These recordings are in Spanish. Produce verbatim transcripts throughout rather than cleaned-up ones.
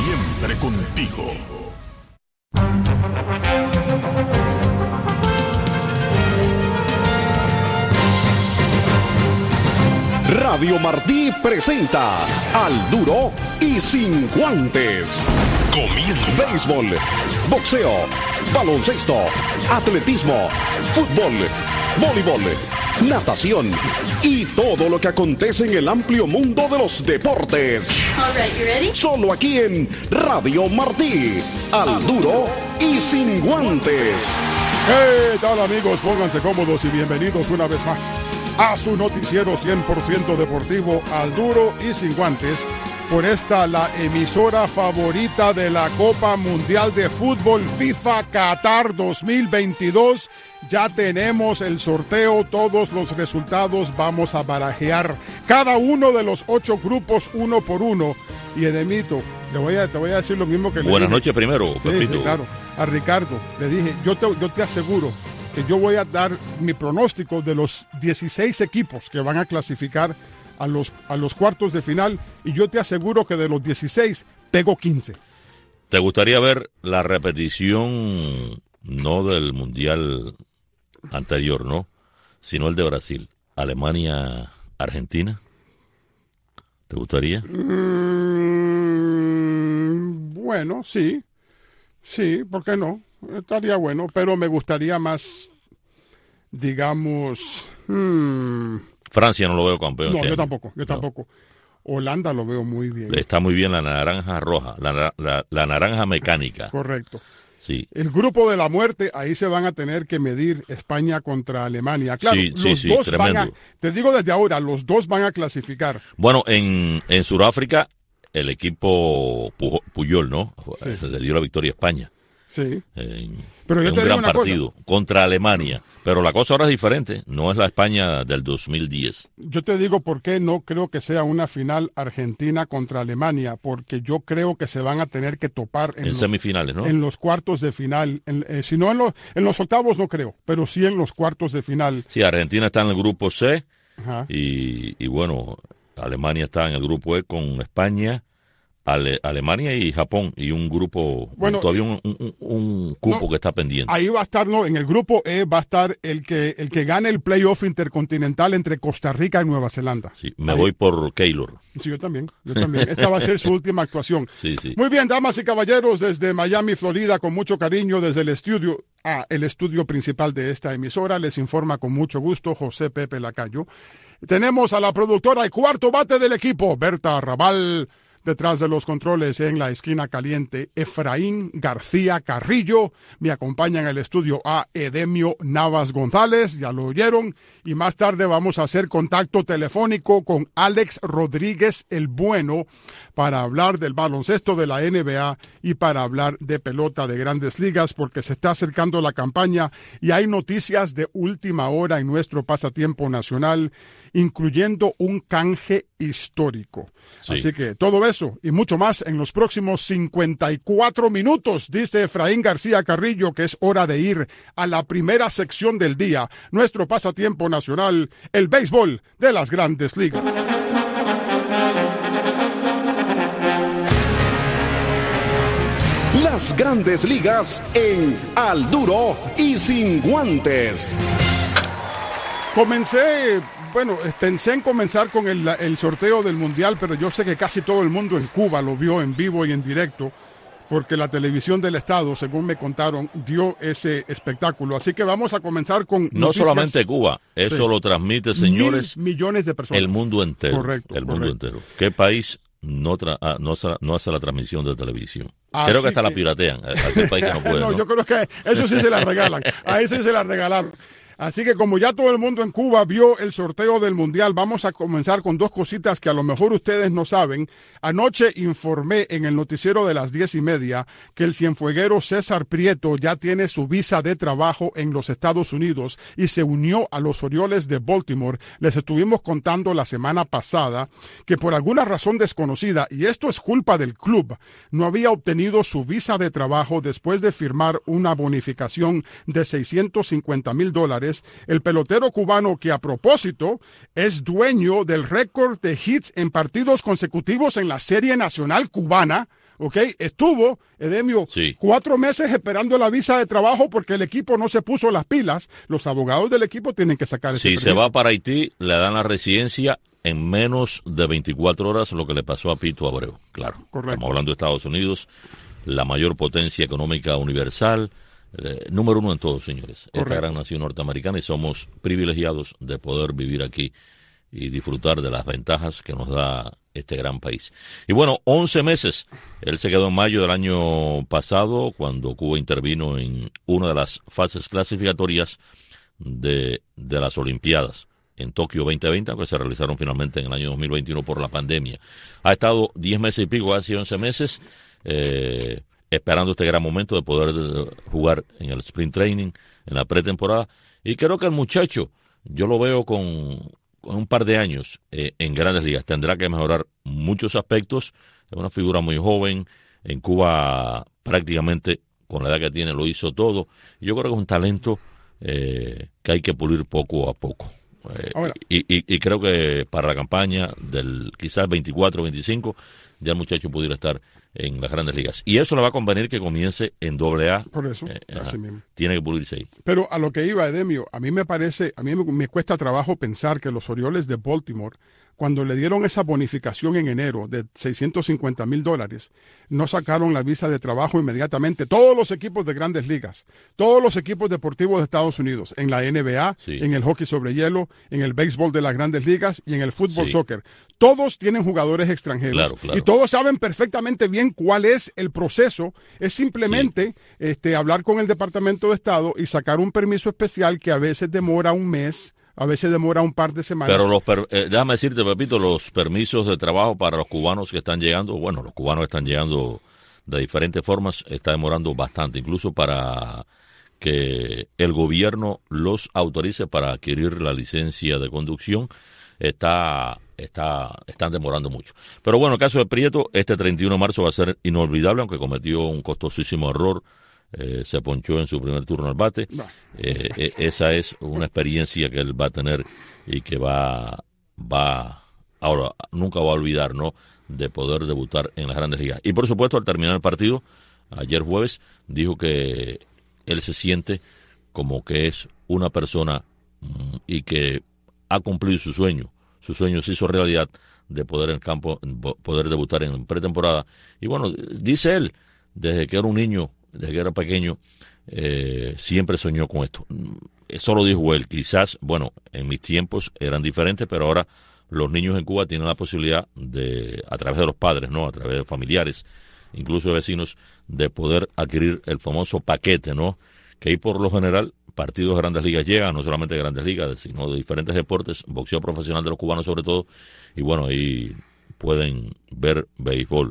Siempre contigo. Radio Martí presenta Al Duro y Sin Guantes. Comienza. Béisbol, boxeo, baloncesto, atletismo, fútbol, voleibol, natación y todo lo que acontece en el amplio mundo de los deportes. All right, you ready? Solo aquí en Radio Martí. Al Duro y Sin Guantes. ¿Qué tal, amigos? Pónganse cómodos y bienvenidos una vez más a su noticiero cien por ciento deportivo Al Duro y Sin Guantes, por esta la emisora favorita de la Copa Mundial de Fútbol FIFA Qatar dos mil veintidós. Ya tenemos el sorteo, todos los resultados, vamos a barajear cada uno de los ocho grupos uno por uno. Y Edemito, le voy a, te voy a decir lo mismo que le Buenas dije. noches primero, Sí, Pepito. sí, claro, a Ricardo, le dije, yo te, yo te aseguro que yo voy a dar mi pronóstico de los dieciséis equipos que van a clasificar a los, a los cuartos de final, y yo te aseguro que de los dieciséis pego quince. ¿Te gustaría ver la repetición, no del Mundial anterior, no, sino el de Brasil, Alemania, Argentina? ¿Te gustaría? Mm, bueno, sí, sí, ¿por qué no? Estaría bueno, pero me gustaría más, digamos... Hmm, Francia no lo veo campeón. no, este yo año. tampoco, yo No. tampoco. Holanda lo veo muy bien. Está muy bien la naranja roja, la, la, la naranja mecánica. Correcto. Sí. El grupo de la muerte, ahí se van a tener que medir España contra Alemania. Claro, Sí, sí, los sí, dos van a, tremendo. te digo desde ahora, los dos van a clasificar. Bueno, en, en Sudáfrica, el equipo Pujo- Puyol, ¿no? Sí. Le dio la victoria a España. Sí. En, Pero yo en te un digo gran una cosa. partido contra Alemania. Pero la cosa ahora es diferente. No es la España del dos mil diez. Yo te digo por qué no creo que sea una final Argentina contra Alemania, porque yo creo que se van a tener que topar en, En los, semifinales, ¿no? en los cuartos de final. En- eh, si no en los, en los octavos no creo, pero sí en los cuartos de final. Sí, Argentina está en el grupo C Ajá. y, y bueno, Alemania está en el grupo E con España, Ale- Alemania y Japón, y un grupo, Bueno, todavía un, un- un cupo no, que está pendiente. Ahí va a estar, no, en el grupo E va a estar el que, el que gane el playoff intercontinental entre Costa Rica y Nueva Zelanda. Sí, me Ahí- voy por Keylor. Sí, yo también, yo también. Esta va a ser su última actuación. Sí, sí. Muy bien, damas y caballeros, desde Miami, Florida, con mucho cariño, desde el estudio, ah, el estudio principal de esta emisora, les informa con mucho gusto José Pepe Lacayo. Tenemos a la productora y cuarto bate del equipo, Berta Raval. Detrás de los controles en la esquina caliente, Efraín García Carrillo. Me acompaña en el estudio a Edemio Navas González, ya lo oyeron. Y más tarde vamos a hacer contacto telefónico con Alex Rodríguez el Bueno para hablar del baloncesto de la N B A y para hablar de pelota de Grandes Ligas, porque se está acercando la campaña y hay noticias de última hora en nuestro pasatiempo nacional, incluyendo un canje histórico. Sí. Así que todo eso y mucho más en los próximos cincuenta y cuatro minutos, dice Efraín García Carrillo, que es hora de ir a la primera sección del día, nuestro pasatiempo nacional, el béisbol de las Grandes Ligas. Las Grandes Ligas en Al Duro y Sin Guantes. Comencé, bueno, pensé en comenzar con el, el sorteo del Mundial, pero yo sé que casi todo el mundo en Cuba lo vio en vivo y en directo, porque la televisión del Estado, según me contaron, dio ese espectáculo. Así que vamos a comenzar con No noticias. solamente Cuba, eso Sí. lo transmite, señores, Mil millones de personas. el mundo entero. Correcto, el mundo correcto. entero. ¿Qué país no, tra- ah, no, hace, no hace la transmisión de televisión? Así Creo que hasta la que- piratean. Aquel país que no puede, no, ¿no? yo creo que eso sí se la regalan. Ahí sí se la regalaron. Así que como ya todo el mundo en Cuba vio el sorteo del Mundial, vamos a comenzar con dos cositas que a lo mejor ustedes no saben. Anoche informé en el noticiero de las diez y media que el cienfueguero César Prieto ya tiene su visa de trabajo en los Estados Unidos y se unió a los Orioles de Baltimore. Les estuvimos contando la semana pasada que por alguna razón desconocida, y esto es culpa del club, no había obtenido su visa de trabajo después de firmar una bonificación de seiscientos cincuenta mil dólares. El pelotero cubano, que a propósito es dueño del récord de hits en partidos consecutivos en la Serie Nacional Cubana, ¿ok? Estuvo, Edemio, sí. cuatro meses esperando la visa de trabajo porque el equipo no se puso las pilas. Los abogados del equipo tienen que sacar ese Si permiso. se va para Haití, le dan la residencia en menos de veinticuatro horas, lo que le pasó a Pito Abreu. Claro, correcto. Estamos hablando de Estados Unidos, la mayor potencia económica universal, eh, número uno en todo, señores. Correcto. Esta gran nación norteamericana, y somos privilegiados de poder vivir aquí y disfrutar de las ventajas que nos da este gran país. Y bueno, once meses. Él se quedó en mayo del año pasado, cuando Cuba intervino en una de las fases clasificatorias de, de las Olimpiadas en Tokio veinte veinte, que se realizaron finalmente en el año dos mil veintiuno por la pandemia. Ha estado diez meses y pico, casi once meses, eh, esperando este gran momento de poder eh, jugar en el sprint training, en la pretemporada. Y creo que el muchacho, yo lo veo con, con un par de años eh, en Grandes Ligas. Tendrá que mejorar muchos aspectos. Es una figura muy joven. En Cuba prácticamente, con la edad que tiene, lo hizo todo. Yo creo que es un talento eh, que hay que pulir poco a poco. Eh, y, y, y creo que para la campaña del quizás veinticuatro veinticinco ya el muchacho pudiera estar en las Grandes Ligas. Y eso le va a convenir que comience en doble A. Por eso, eh, así mismo. Tiene que pulirse ahí. Pero a lo que iba, Edemio, a mí me parece, a mí me, me cuesta trabajo pensar que los Orioles de Baltimore, cuando le dieron esa bonificación en enero de seiscientos cincuenta mil dólares, no sacaron la visa de trabajo inmediatamente. Todos los equipos de Grandes Ligas, todos los equipos deportivos de Estados Unidos, en la N B A, sí. en el hockey sobre hielo, en el béisbol de las Grandes Ligas y en el fútbol sí. soccer, todos tienen jugadores extranjeros. Claro, claro. Y todos saben perfectamente bien cuál es el proceso. Es simplemente sí. este, hablar con el Departamento de Estado y sacar un permiso especial que a veces demora un mes, a veces demora un par de semanas. Pero los per, eh, déjame decirte, Pepito, los permisos de trabajo para los cubanos que están llegando, bueno, los cubanos están llegando de diferentes formas, está demorando bastante, incluso para que el gobierno los autorice para adquirir la licencia de conducción, está, está, están demorando mucho. Pero bueno, el caso de Prieto, este treinta y uno de marzo va a ser inolvidable, aunque cometió un costosísimo error. Eh, se ponchó en su primer turno al bate. Eh, eh, esa es una experiencia que él va a tener y que va, va, ahora nunca va a olvidar, ¿no? De poder debutar en las Grandes Ligas. Y por supuesto, al terminar el partido, ayer jueves, dijo que él se siente como que es una persona mm, y que ha cumplido su sueño. Su sueño se hizo realidad de poder en el campo, poder debutar en pretemporada. Y bueno, dice él, desde que era un niño, desde que era pequeño, eh, siempre soñó con esto. Eso lo dijo él. Quizás, bueno, en mis tiempos eran diferentes, pero ahora los niños en Cuba tienen la posibilidad de, a través de los padres, ¿no? A través de familiares, incluso de vecinos, de poder adquirir el famoso paquete, ¿no? Que ahí por lo general partidos de Grandes Ligas llegan, no solamente de Grandes Ligas, sino de diferentes deportes, boxeo profesional de los cubanos sobre todo, y bueno, ahí pueden ver béisbol.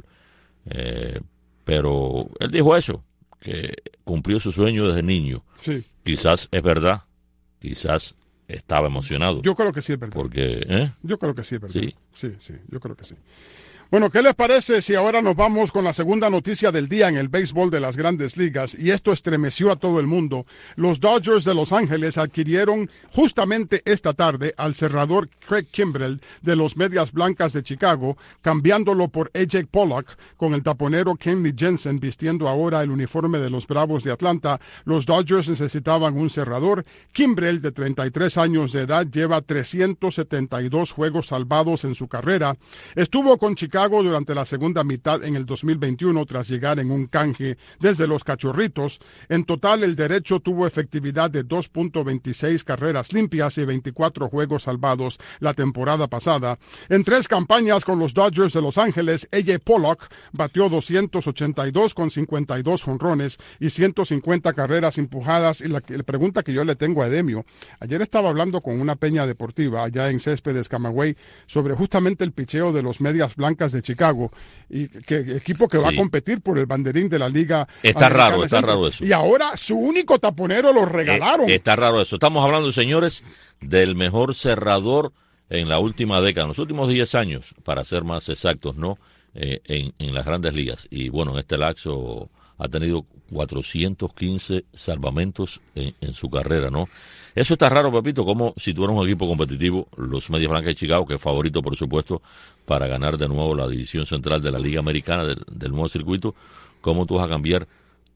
Eh, pero él dijo eso, que cumplió su sueño desde niño. Sí. Quizás es verdad, quizás estaba emocionado. Yo creo que sí es verdad. Porque, ¿eh? Yo creo que sí es verdad. Sí. Sí, sí, yo creo que sí. Bueno, ¿qué les parece si ahora nos vamos con la segunda noticia del día en el béisbol de las Grandes Ligas? Y esto estremeció a todo el mundo. Los Dodgers de Los Ángeles adquirieron justamente esta tarde al cerrador Craig Kimbrel de los Medias Blancas de Chicago, cambiándolo por A J Pollock, con el taponero Kenley Jensen vistiendo ahora el uniforme de los Bravos de Atlanta. Los Dodgers necesitaban un cerrador. Kimbrel, de treinta y tres años de edad, lleva trescientos setenta y dos juegos salvados en su carrera. Estuvo con Chicago durante la segunda mitad en el dos mil veintiuno tras llegar en un canje desde los Cachorritos. En total, el derecho tuvo efectividad de dos punto veintiséis carreras limpias y veinticuatro juegos salvados la temporada pasada. En tres campañas con los Dodgers de Los Ángeles, A J Pollock batió doscientos ochenta y dos con cincuenta y dos jonrones y ciento cincuenta carreras empujadas. Y la, la pregunta que yo le tengo a Edemio, ayer estaba hablando con una peña deportiva allá en Céspedes, Camagüey, sobre justamente el picheo de los Medias Blancas de Chicago, y que equipo que va sí. a competir por el banderín de la Liga. Está raro, está raro eso. Y ahora su único taponero lo regalaron. Eh, está raro eso. Estamos hablando, señores, del mejor cerrador en la última década, en los últimos diez años, para ser más exactos, ¿no? Eh, en, en las Grandes Ligas. Y bueno, en este lapso ha tenido cuatrocientos quince salvamentos en, en su carrera, ¿no? Eso está raro, Pepito, como si tú eres un equipo competitivo, los Medias Blancas de Chicago, que es favorito, por supuesto, para ganar de nuevo la división central de la Liga Americana del, del nuevo circuito, ¿cómo tú vas a cambiar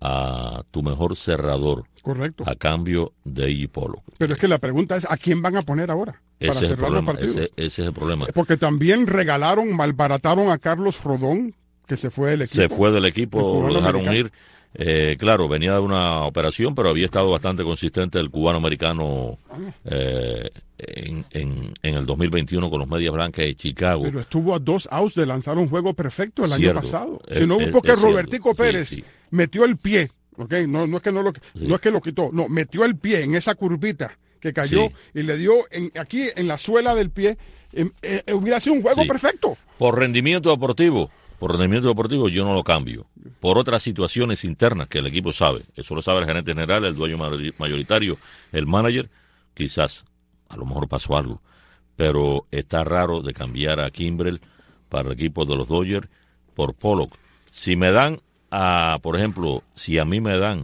a tu mejor cerrador? Correcto. A cambio de A J Pollock. Pero es que la pregunta es, ¿a quién van a poner ahora para ese cerrar los partidos? Ese, ese es el problema. Porque también regalaron, malbarataron a Carlos Rodón, que se fue del equipo. Se fue del equipo, lo dejaron americano. ir. Eh, claro, venía de una operación, pero había estado bastante consistente el cubano americano eh, en, en, en el dos mil veintiuno con los Medias Blancas de Chicago. Pero estuvo a dos outs de lanzar un juego perfecto el cierto, año pasado. Es, si no, es, porque es Robertico cierto. Pérez sí, sí. metió el pie, ¿okay? no, no, es que no, lo, sí. no es que lo quitó, no, metió el pie en esa curvita que cayó sí. y le dio en, aquí en la suela del pie, eh, eh, hubiera sido un juego sí. perfecto. Por rendimiento deportivo. Por rendimiento deportivo yo no lo cambio. Por otras situaciones internas que el equipo sabe. Eso lo sabe el gerente general, el dueño mayoritario, el manager. Quizás, a lo mejor pasó algo. Pero está raro de cambiar a Kimbrel para el equipo de los Dodgers por Pollock. Si me dan, a, por ejemplo, si a mí me dan,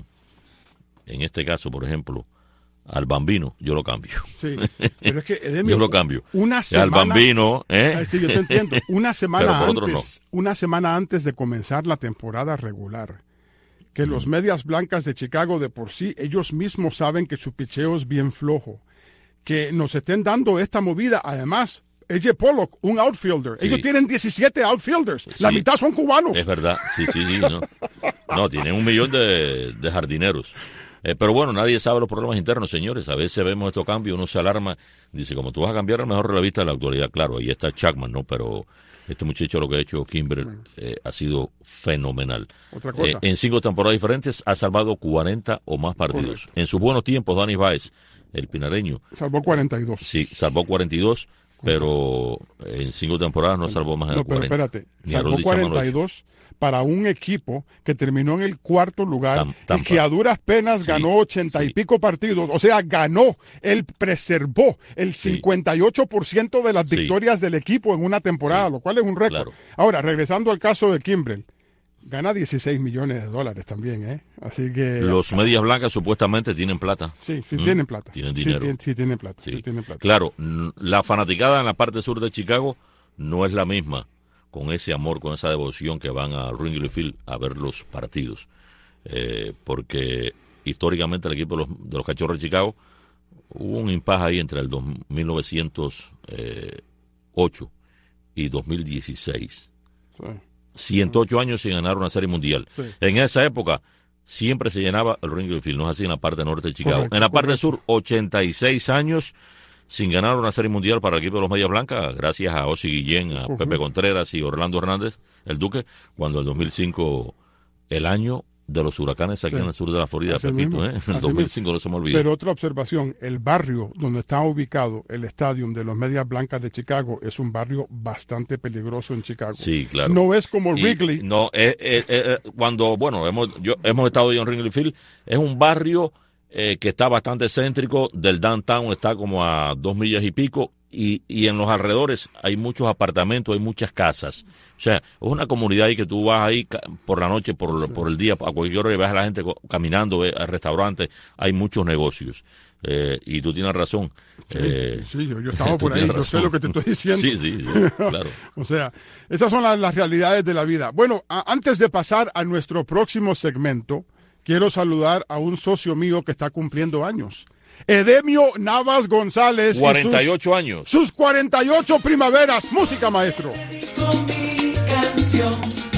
en este caso, por ejemplo, al Bambino, yo lo cambio. Sí, pero es que, Edemio, yo lo cambio. Una semana, al Bambino, ¿eh? Ay, sí, yo te entiendo. Una semana antes, no. una semana antes de comenzar la temporada regular, que mm. los Medias Blancas de Chicago de por sí, ellos mismos saben que su picheo es bien flojo, que nos estén dando esta movida, además, A J Pollock, un outfielder. Sí. Ellos tienen diecisiete outfielders, sí. la mitad son cubanos. Es verdad, sí, sí, sí. No, no tienen un millón de, de jardineros. Eh, pero bueno, nadie sabe los problemas internos, señores. A veces vemos estos cambios, uno se alarma, dice, como tú vas a cambiar el mejor relevista de la actualidad, claro, ahí está Chapman, ¿no? Pero este muchacho, lo que ha hecho Kimbrel, eh, ha sido fenomenal. Otra cosa. Eh, en cinco temporadas diferentes ha salvado cuarenta o más partidos. Correcto. En sus buenos tiempos, Dani Báez, el pinareño. Salvó cuarenta y dos. Sí, salvó cuarenta y dos, pero en cinco temporadas no salvó más de no, cuarenta. Pero espérate, salvó cuarenta y dos para un equipo que terminó en el cuarto lugar Tam, Tampa. y que a duras penas sí, ganó ochenta sí. y pico partidos. O sea, ganó, él preservó el cincuenta y ocho por ciento de las victorias sí. del equipo en una temporada, sí. lo cual es un récord. Claro. Ahora, regresando al caso de Kimbrel, gana dieciséis millones de dólares también, ¿eh? Así que... Los Medias Blancas supuestamente tienen plata. Sí, sí ¿Mm? tienen plata. Tienen dinero. Sí, sí, tienen plata, sí. sí tienen plata. Claro, la fanaticada en la parte sur de Chicago no es la misma, con ese amor, con esa devoción que van a Wrigley Field a ver los partidos. Eh, porque históricamente el equipo de los, de los Cachorros de Chicago hubo un impasse ahí entre el dos, mil novecientos ocho y dos mil dieciséis. Sí. ciento ocho años sin ganar una serie mundial. Sí. En esa época siempre se llenaba el Wrigley Field, no es así en la parte norte de Chicago. Correcto, en la parte correcto. sur, ochenta y seis años sin ganar una serie mundial para el equipo de los Medias Blancas, gracias a Ozzie Guillén, a uh-huh. Pepe Contreras y Orlando Hernández, el Duque, cuando en el dos mil cinco, el año de los huracanes aquí sí. en el sur de la Florida, así Pepito, ¿eh? En el dos mil cinco mismo. No se me olvida. Pero otra observación, el barrio donde está ubicado el estadio de los Medias Blancas de Chicago es un barrio bastante peligroso en Chicago. Sí, claro. No es como y, Wrigley. No, eh, eh, eh, cuando, bueno, hemos, yo, hemos estado hoy en Wrigley Field, es un barrio eh, que está bastante céntrico, del downtown está como a dos millas y pico, y, y en los alrededores hay muchos apartamentos, hay muchas casas. O sea, es una comunidad ahí que tú vas ahí por la noche, por, sí. por el día, a cualquier hora y ves a la gente caminando, ves al restaurante, hay muchos negocios. Eh, y tú tienes razón. Sí, eh, sí yo, yo estaba por ahí, yo sé lo que te estoy diciendo. Sí, sí, sí claro. O sea, esas son las, las realidades de la vida. Bueno, a, antes de pasar a nuestro próximo segmento, quiero saludar a un socio mío que está cumpliendo años. Edemio Navas González. cuarenta y ocho años. Sus cuarenta y ocho primaveras. Música, maestro. Mi canción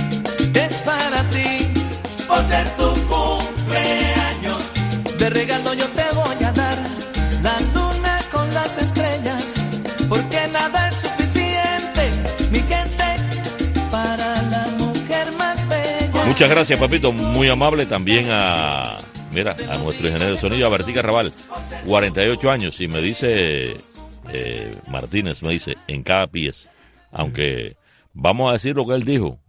es para ti, por ser tu cumpleaños. De regalo yo te voy a dar la luna con las estrellas, porque nada es suficiente, mi gente, para la mujer más bella. Muchas gracias, papito. Muy amable también a... Mira, a nuestro ingeniero de sonido, a Bertica Raval, cuarenta y ocho años, y me dice eh, Martínez, me dice, en cada pies, aunque vamos a decir lo que él dijo,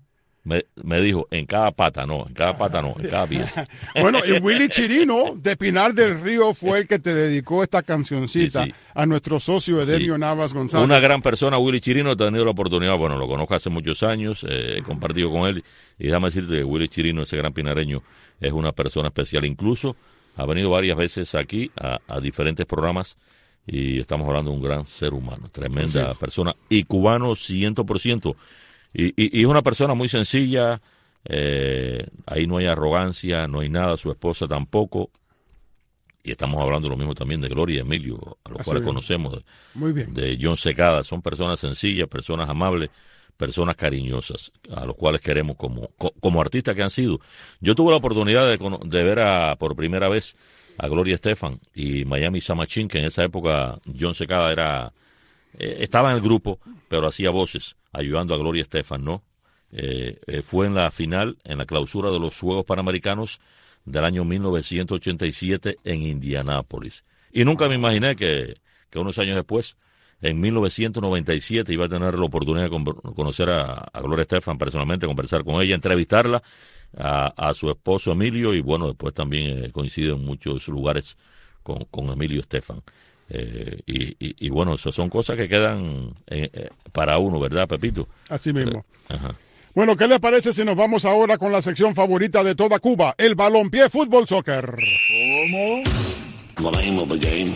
Me, me dijo, en cada pata no, en cada pata no, en cada pieza. Bueno, y Willy Chirino de Pinar del Río fue el que te dedicó esta cancioncita sí, sí. a nuestro socio Edenio sí. Navas González. Una gran persona, Willy Chirino, he tenido la oportunidad, bueno, lo conozco hace muchos años, eh, he compartido con él, y déjame decirte que Willy Chirino, ese gran pinareño, es una persona especial. Incluso ha venido varias veces aquí a, a diferentes programas, y estamos hablando de un gran ser humano, tremenda sí. persona, y cubano cien por ciento. Y, y, y es una persona muy sencilla, eh, ahí no hay arrogancia, no hay nada, su esposa tampoco, y estamos hablando lo mismo también de Gloria y Emilio, a los Así cuales bien. conocemos, de, muy bien. de John Secada, son personas sencillas, personas amables, personas cariñosas, a los cuales queremos como, como artistas que han sido. Yo tuve la oportunidad de, de ver a, por primera vez a Gloria Estefan y Miami Sound Machine, que en esa época John Secada era... Eh, estaba en el grupo, pero hacía voces, ayudando a Gloria Estefan, ¿no? Eh, eh, fue en la final, en la clausura de los Juegos Panamericanos del año mil novecientos ochenta y siete en Indianápolis. Y nunca me imaginé que, que unos años después, en mil novecientos noventa y siete, iba a tener la oportunidad de con, conocer a, a Gloria Estefan personalmente, conversar con ella, entrevistarla, a, a su esposo Emilio, y bueno, después también eh, coincido en muchos lugares con, con Emilio Estefan. Eh, y, y, y bueno, eso son cosas que quedan eh, eh, para uno, ¿verdad, Pepito? Así mismo. Eh, ajá. Bueno, ¿qué le parece si nos vamos ahora con la sección favorita de toda Cuba, el balompié fútbol soccer? ¿Cómo? The name of the game.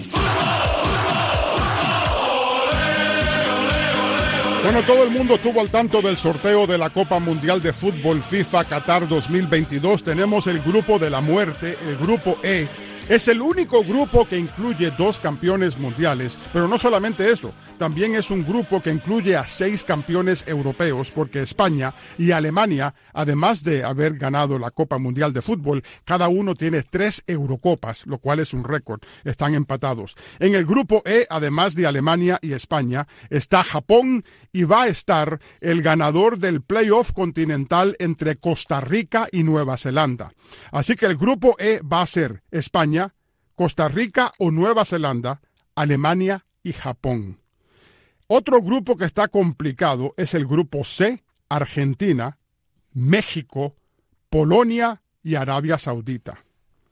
Bueno, todo el mundo estuvo al tanto del sorteo de la Copa Mundial de Fútbol FIFA Qatar dos mil veintidós. Tenemos el grupo de la muerte, el grupo E. Es el único grupo que incluye dos campeones mundiales, pero no solamente eso, también es un grupo que incluye a seis campeones europeos, porque España y Alemania, además de haber ganado la Copa Mundial de Fútbol, cada uno tiene tres Eurocopas, lo cual es un récord, están empatados. En el grupo E, además de Alemania y España, está Japón y va a estar el ganador del playoff continental entre Costa Rica y Nueva Zelanda. Así que el grupo E va a ser España, Costa Rica o Nueva Zelanda, Alemania y Japón. Otro grupo que está complicado es el grupo C, Argentina, México, Polonia y Arabia Saudita.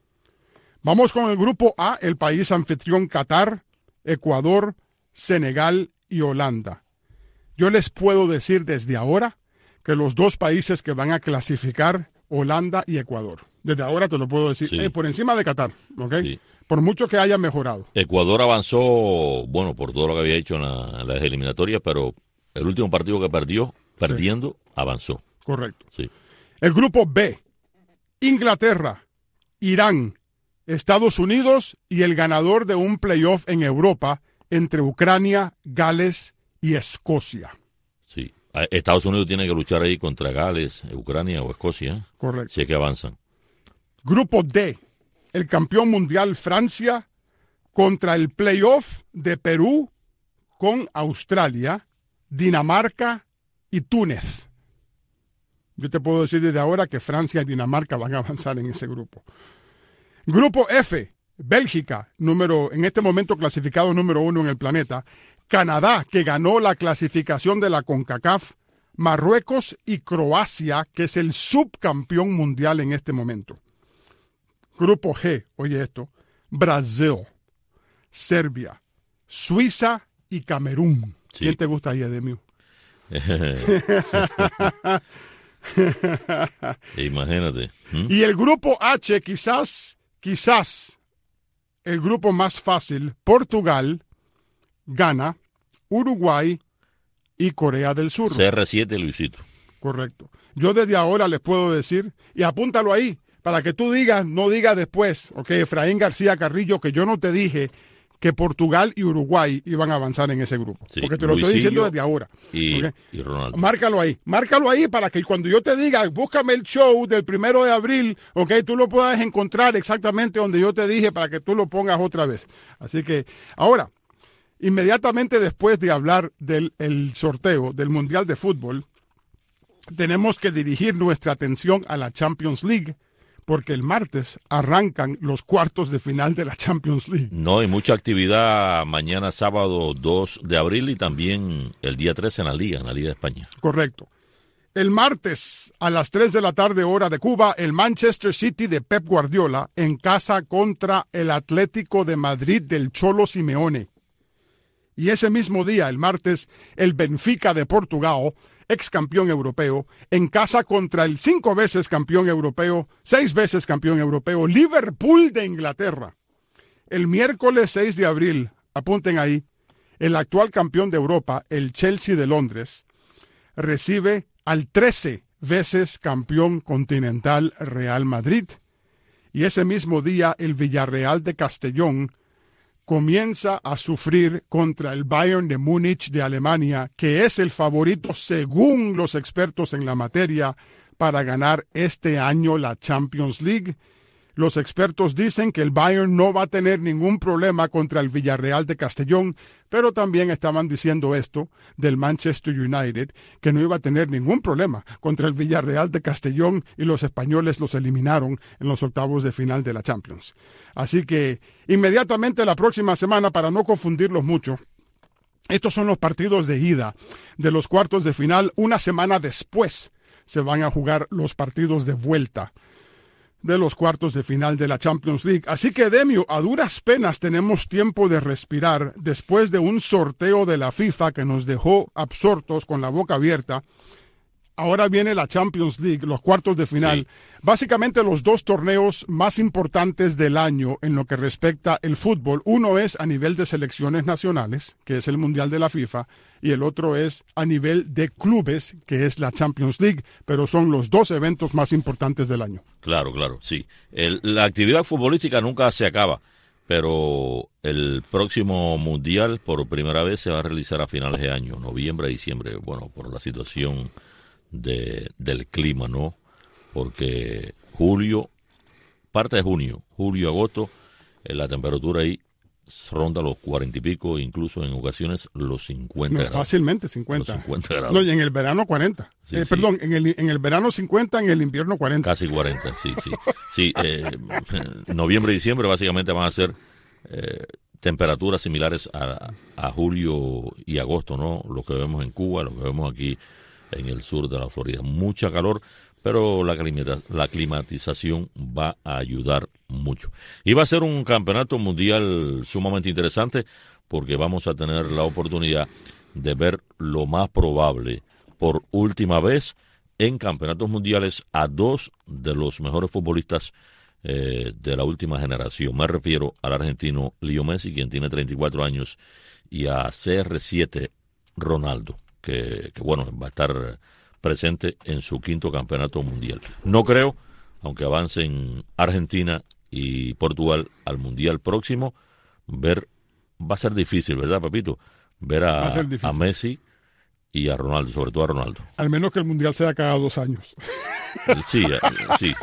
Vamos con el grupo A, el país anfitrión Qatar, Ecuador, Senegal y Holanda. Yo les puedo decir desde ahora que los dos países que van a clasificar, Holanda y Ecuador. Desde ahora te lo puedo decir, sí. eh, por encima de Qatar, ¿ok? Sí. Por mucho que haya mejorado. Ecuador avanzó, bueno, por todo lo que había hecho en, la, en las eliminatorias, pero el último partido que perdió, perdiendo, sí. avanzó. Correcto. Sí. El grupo B, Inglaterra, Irán, Estados Unidos y el ganador de un playoff en Europa entre Ucrania, Gales y Escocia. Sí. Estados Unidos tiene que luchar ahí contra Gales, Ucrania o Escocia. ¿eh? Correcto. Si es que avanzan. Grupo D, el campeón mundial Francia contra el playoff de Perú con Australia, Dinamarca y Túnez. Yo te puedo decir desde ahora que Francia y Dinamarca van a avanzar en ese grupo. Grupo F, Bélgica, número, en este momento clasificado número uno en el planeta, Canadá, que ganó la clasificación de la CONCACAF, Marruecos y Croacia, que es el subcampeón mundial en este momento. Grupo G, oye esto, Brasil, Serbia, Suiza y Camerún. Sí. ¿Quién te gusta ahí, Edemio? Imagínate. ¿Mm? Y el grupo H, quizás, quizás, el grupo más fácil, Portugal, Ghana, Uruguay y Corea del Sur. C R siete, Luisito. Correcto. Yo desde ahora les puedo decir, y apúntalo ahí, para que tú digas, no digas después, ok, Efraín García Carrillo, que yo no te dije que Portugal y Uruguay iban a avanzar en ese grupo. Sí, porque te lo estoy diciendo desde ahora. Y, ¿okay? y Ronaldo. Márcalo ahí. Márcalo ahí para que cuando yo te diga, búscame el show del primero de abril, ok, tú lo puedas encontrar exactamente donde yo te dije para que tú lo pongas otra vez. Así que, ahora, inmediatamente después de hablar del el sorteo del Mundial de Fútbol, tenemos que dirigir nuestra atención a la Champions League, porque el martes arrancan los cuartos de final de la Champions League. No, hay mucha actividad mañana sábado dos de abril y también el día tres en la Liga, en la Liga de España. Correcto. El martes a las tres de la tarde hora de Cuba, el Manchester City de Pep Guardiola en casa contra el Atlético de Madrid del Cholo Simeone. Y ese mismo día, el martes, el Benfica de Portugal, ex campeón europeo, en casa contra el cinco veces campeón europeo, seis veces campeón europeo, Liverpool de Inglaterra. El miércoles seis de abril, apunten ahí, el actual campeón de Europa, el Chelsea de Londres, recibe al trece veces campeón continental Real Madrid. Y ese mismo día, el Villarreal de Castellón comienza a sufrir contra el Bayern de Múnich de Alemania, que es el favorito, según los expertos en la materia, para ganar este año la Champions League. Los expertos dicen que el Bayern no va a tener ningún problema contra el Villarreal de Castellón, pero también estaban diciendo esto del Manchester United, que no iba a tener ningún problema contra el Villarreal de Castellón, y los españoles los eliminaron en los octavos de final de la Champions. Así que inmediatamente la próxima semana, para no confundirlos mucho, estos son los partidos de ida de los cuartos de final. Una semana después se van a jugar los partidos de vuelta de los cuartos de final de la Champions League. Así que, Demio, a duras penas tenemos tiempo de respirar después de un sorteo de la FIFA que nos dejó absortos con la boca abierta. Ahora viene la Champions League, los cuartos de final. Sí. Básicamente los dos torneos más importantes del año en lo que respecta el fútbol. Uno es a nivel de selecciones nacionales, que es el Mundial de la FIFA, y el otro es a nivel de clubes, que es la Champions League, pero son los dos eventos más importantes del año. Claro, claro, sí. El, la actividad futbolística nunca se acaba, pero el próximo Mundial por primera vez se va a realizar a finales de año, noviembre, diciembre, bueno, por la situación de, del clima, ¿no? Porque julio, parte de junio, julio, agosto, eh, la temperatura ahí ronda los cuarenta y pico, incluso en ocasiones los cincuenta no, grados. Fácilmente cincuenta. Los cincuenta grados. No, y en el verano cuarenta. Sí, eh, sí. Perdón, en el, en el verano cincuenta, en el invierno cuarenta. Casi cuarenta, sí, sí. Sí, eh, noviembre y diciembre básicamente van a ser eh, temperaturas similares a, a julio y agosto, ¿no? Lo que vemos en Cuba, lo que vemos aquí en el sur de la Florida. Mucha calor, pero la, la climatización va a ayudar mucho. Y va a ser un campeonato mundial sumamente interesante porque vamos a tener la oportunidad de ver lo más probable por última vez en campeonatos mundiales a dos de los mejores futbolistas eh, de la última generación. Me refiero al argentino Leo Messi, quien tiene treinta y cuatro años, y a C R siete Ronaldo, que, que bueno, va a estar presente en su quinto campeonato mundial. No creo, aunque avancen Argentina y Portugal al mundial próximo, ver, va a ser difícil, ¿verdad, Pepito? Ver a, a, a Messi y a Ronaldo, sobre todo a Ronaldo. Al menos que el mundial sea cada dos años. Sí, sí.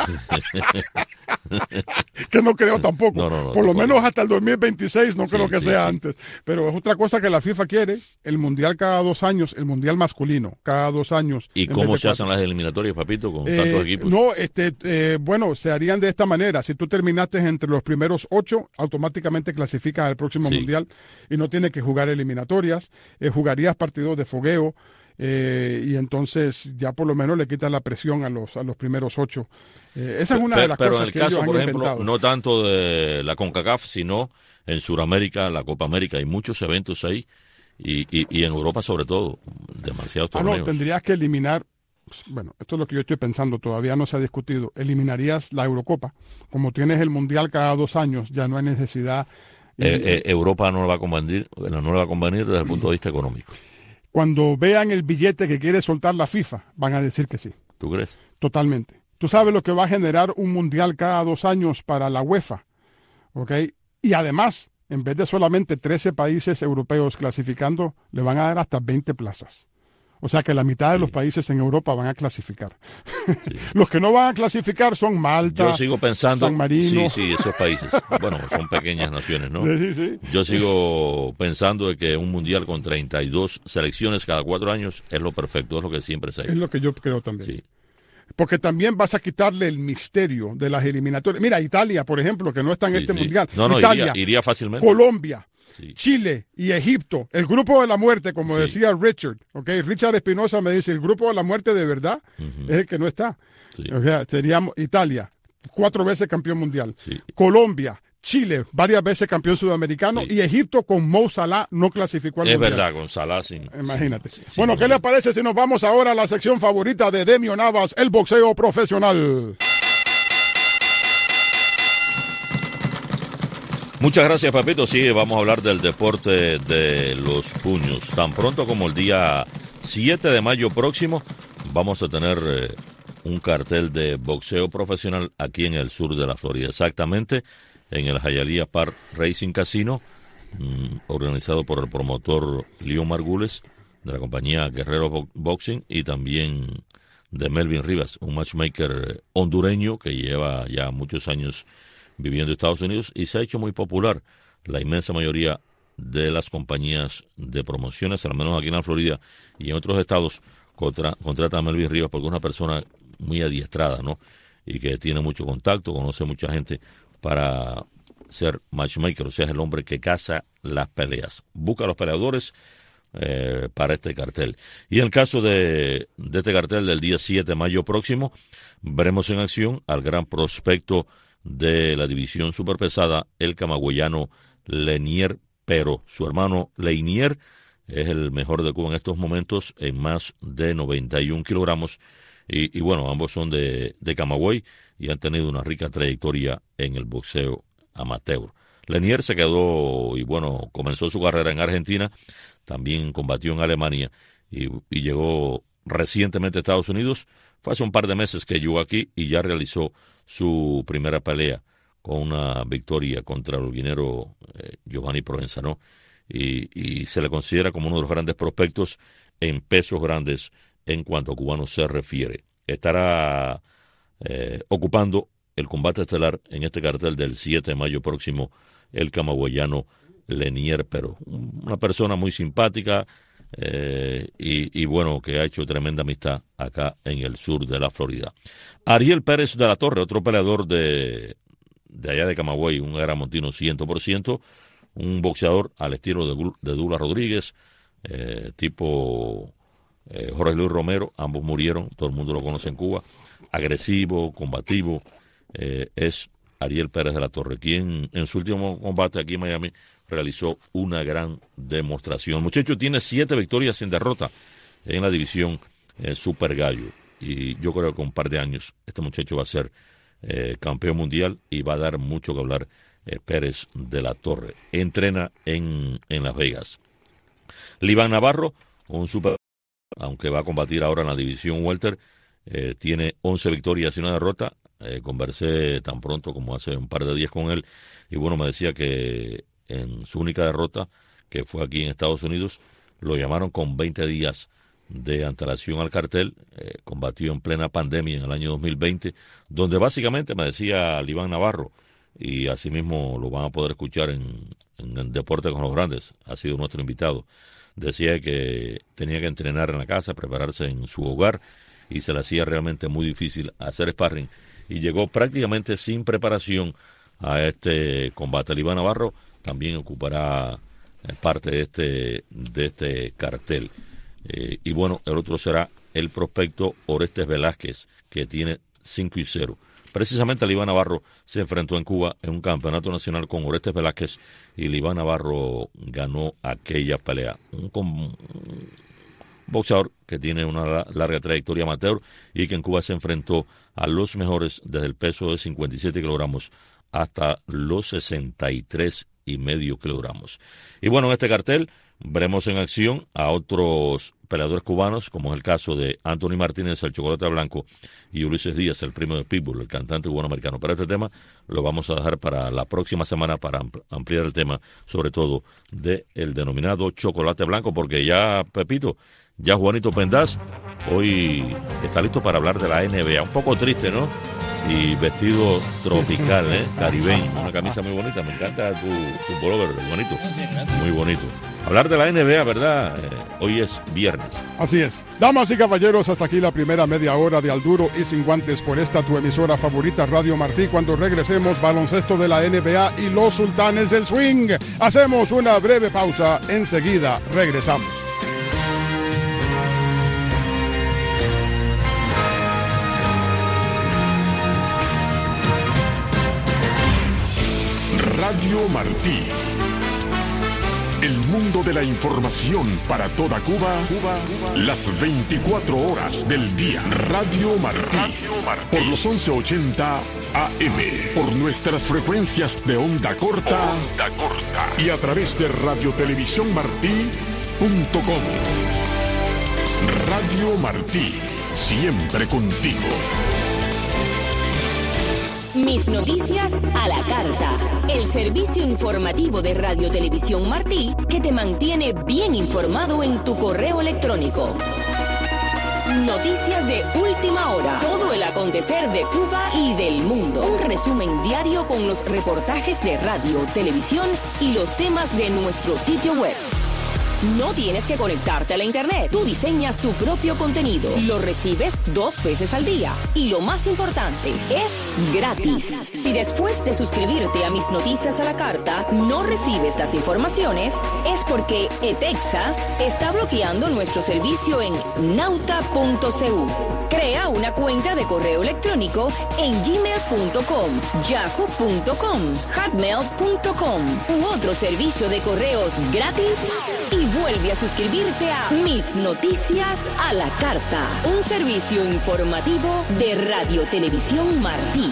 Que no creo tampoco. No, no, no, Por lo no, menos hasta el dos mil veintiséis no sí, creo que sí, sea sí. antes. Pero es otra cosa que la FIFA quiere, el mundial cada dos años, el mundial masculino cada dos años. ¿Y cómo se hacen las eliminatorias, Papito, con eh, tantos equipos? No, este, eh, bueno, se harían de esta manera. Si tú terminaste entre los primeros ocho, automáticamente clasificas al próximo Sí. mundial y no tienes que jugar eliminatorias. Eh, jugarías partidos de fogueo. Eh, y entonces ya por lo menos le quitan la presión a los a los primeros ocho. Eh, esa es una pero, de las pero cosas en el que caso, ellos por han ejemplo, inventado. no tanto de la CONCACAF, sino en Sudamérica, la Copa América, hay muchos eventos ahí, y, y, y en Europa sobre todo, demasiados Ah, torneos. no, tendrías que eliminar, bueno, esto es lo que yo estoy pensando, todavía no se ha discutido, eliminarías la Eurocopa. Como tienes el Mundial cada dos años, ya no hay necesidad. Eh, eh, Europa no le va a convenir, bueno, no le va a convenir desde el punto de vista económico. Cuando vean el billete que quiere soltar la FIFA, van a decir que sí. ¿Tú crees? Totalmente. Tú sabes lo que va a generar un mundial cada dos años para la UEFA, ¿ok? Y además, en vez de solamente trece países europeos clasificando, le van a dar hasta veinte plazas. O sea que la mitad de Sí. los países en Europa van a clasificar. Sí. Los que no van a clasificar son Malta, Yo sigo pensando, San Marino. sí, sí, esos países, bueno, son pequeñas naciones, ¿no? Sí, sí. Yo sigo pensando de que un mundial con treinta y dos selecciones cada cuatro años es lo perfecto, es lo que siempre se ha Es hecho. lo que yo creo también. Sí. Porque también vas a quitarle el misterio de las eliminatorias. Mira, Italia, por ejemplo, que no está en Sí, este sí. mundial. No, no, Italia, iría, iría fácilmente. Colombia, Sí. Chile y Egipto, el grupo de la muerte, como Sí. decía Richard, ¿okay? Richard Espinosa me dice, el grupo de la muerte de verdad Ujú. es el que no está. Sí. O sea, seríamos Italia, cuatro veces campeón mundial. Sí. Colombia, Chile, varias veces campeón sudamericano. Sí. Y Egipto con Mo Salah no clasificó al Es mundial. verdad, con Salah sin... Imagínate. sin- Bueno, sin- ¿qué les parece si nos vamos ahora a la sección favorita de Demio Navas, el boxeo profesional? Muchas gracias, Papito. Sí, vamos a hablar del deporte de los puños. Tan pronto como el día siete de mayo próximo, vamos a tener eh, un cartel de boxeo profesional aquí en el sur de la Florida, exactamente en el Hialeah Park Racing Casino, mmm, organizado por el promotor Leo Margules, de la compañía Guerrero Bo- Boxing, y también de Melvin Rivas, un matchmaker hondureño que lleva ya muchos años viviendo en Estados Unidos y se ha hecho muy popular. La inmensa mayoría de las compañías de promociones, al menos aquí en la Florida y en otros estados, contra, contratan a Melvin Rivas porque es una persona muy adiestrada, ¿no? Y que tiene mucho contacto, conoce mucha gente para ser matchmaker, o sea, es el hombre que caza las peleas. Busca a los peleadores eh, para este cartel. Y en el caso de, de este cartel del día siete de mayo próximo, veremos en acción al gran prospecto de la división superpesada, el camagüeyano Lenier Pero. Su hermano Leinier es el mejor de Cuba en estos momentos en más de noventa y un kilogramos y, y bueno, ambos son de, de Camagüey y han tenido una rica trayectoria en el boxeo amateur. Lenier se quedó y bueno, comenzó su carrera en Argentina, también combatió en Alemania y, y llegó recientemente a Estados Unidos. Fue hace un par de meses que llegó aquí y ya realizó su primera pelea con una victoria contra el holguinero eh, Giovanni Provenzano y, y se le considera como uno de los grandes prospectos en pesos grandes en cuanto a cubanos se refiere. Estará eh, ocupando el combate estelar en este cartel del siete de mayo próximo el camagüeyano Lenier Pero, una persona muy simpática eh, y, y bueno, que ha hecho tremenda amistad acá en el sur de la Florida. Ariel Pérez de la Torre, otro peleador de, de allá de Camagüey, un gramontino cien por ciento, un boxeador al estilo de, de Douglas Rodríguez, eh, tipo eh, Jorge Luis Romero, ambos murieron, todo el mundo lo conoce en Cuba, agresivo, combativo, eh, es Ariel Pérez de la Torre, quien en su último combate aquí en Miami realizó una gran demostración. El muchacho tiene siete victorias sin derrota en la división eh, Super Gallo y yo creo que con un par de años este muchacho va a ser eh, campeón mundial y va a dar mucho que hablar eh, Pérez de la Torre. Entrena en, en Las Vegas. Liván Navarro, un super, aunque va a combatir ahora en la división welter, eh, tiene once victorias y una derrota. Eh, conversé tan pronto como hace un par de días con él y bueno, me decía que en su única derrota, que fue aquí en Estados Unidos, lo llamaron con veinte días de antelación al cartel, eh, combatió en plena pandemia en el año dos mil veinte, donde básicamente me decía Liván Navarro, y asimismo lo van a poder escuchar en, en el Deporte con los Grandes, ha sido nuestro invitado, decía que tenía que entrenar en la casa, prepararse en su hogar, y se le hacía realmente muy difícil hacer sparring, y llegó prácticamente sin preparación a este combate. Liván Navarro también ocupará parte de este, de este cartel. Eh, y bueno, el otro será el prospecto Orestes Velázquez, que tiene cinco y cero. Precisamente Liván Navarro se enfrentó en Cuba en un campeonato nacional con Orestes Velázquez y Liván Navarro ganó aquella pelea. Un, un boxeador que tiene una larga trayectoria amateur y que en Cuba se enfrentó a los mejores desde el peso de cincuenta y siete kilogramos hasta los sesenta y tres y medio kilogramos. Y bueno, en este cartel veremos en acción a otros peleadores cubanos, como es el caso de Anthony Martínez, el Chocolate Blanco, y Ulises Díaz, el primo de Pitbull, el cantante cubano americano. Pero este tema lo vamos a dejar para la próxima semana para ampliar el tema, sobre todo del denominado Chocolate Blanco, porque ya, Pepito, ya Juanito Pendaz hoy está listo para hablar de la N B A. Un poco triste, ¿no? y vestido tropical, ¿eh? Caribeño, una camisa muy bonita, me encanta tu, tu pullover, bonito, muy bonito. Hablar de la N B A, ¿verdad? Eh, hoy es viernes. Así es. Damas y caballeros, hasta aquí la primera media hora de Al Duro y Sin Guantes por esta tu emisora favorita, Radio Martí. Cuando regresemos, baloncesto de la N B A y los sultanes del swing. Hacemos una breve pausa, enseguida regresamos. Radio Martí. El mundo de la información para toda Cuba, Cuba, las veinticuatro horas del día. Radio Martí. Radio Martí. Por los once ochenta A M. Por nuestras frecuencias de onda corta. Onda corta. Y a través de radiotelevisión martí punto com. Radio Martí. Siempre contigo. Mis noticias a la carta. El servicio informativo de Radio Televisión Martí que te mantiene bien informado en tu correo electrónico. Noticias de última hora. Todo el acontecer de Cuba y del mundo. Un resumen diario con los reportajes de radio, televisión y los temas de nuestro sitio web. No tienes que conectarte a la internet. Tú diseñas tu propio contenido. Lo recibes dos veces al día. Y lo más importante, es gratis. Si después de suscribirte a Mis Noticias a la Carta no recibes las informaciones, es porque ETEXA está bloqueando nuestro servicio en nauta punto c u. Crea una cuenta de correo electrónico en gmail punto com, yahoo punto com, hotmail punto com u otro servicio de correos gratis y vuelve a suscribirte a Mis Noticias a la Carta, un servicio informativo de Radio Televisión Martí.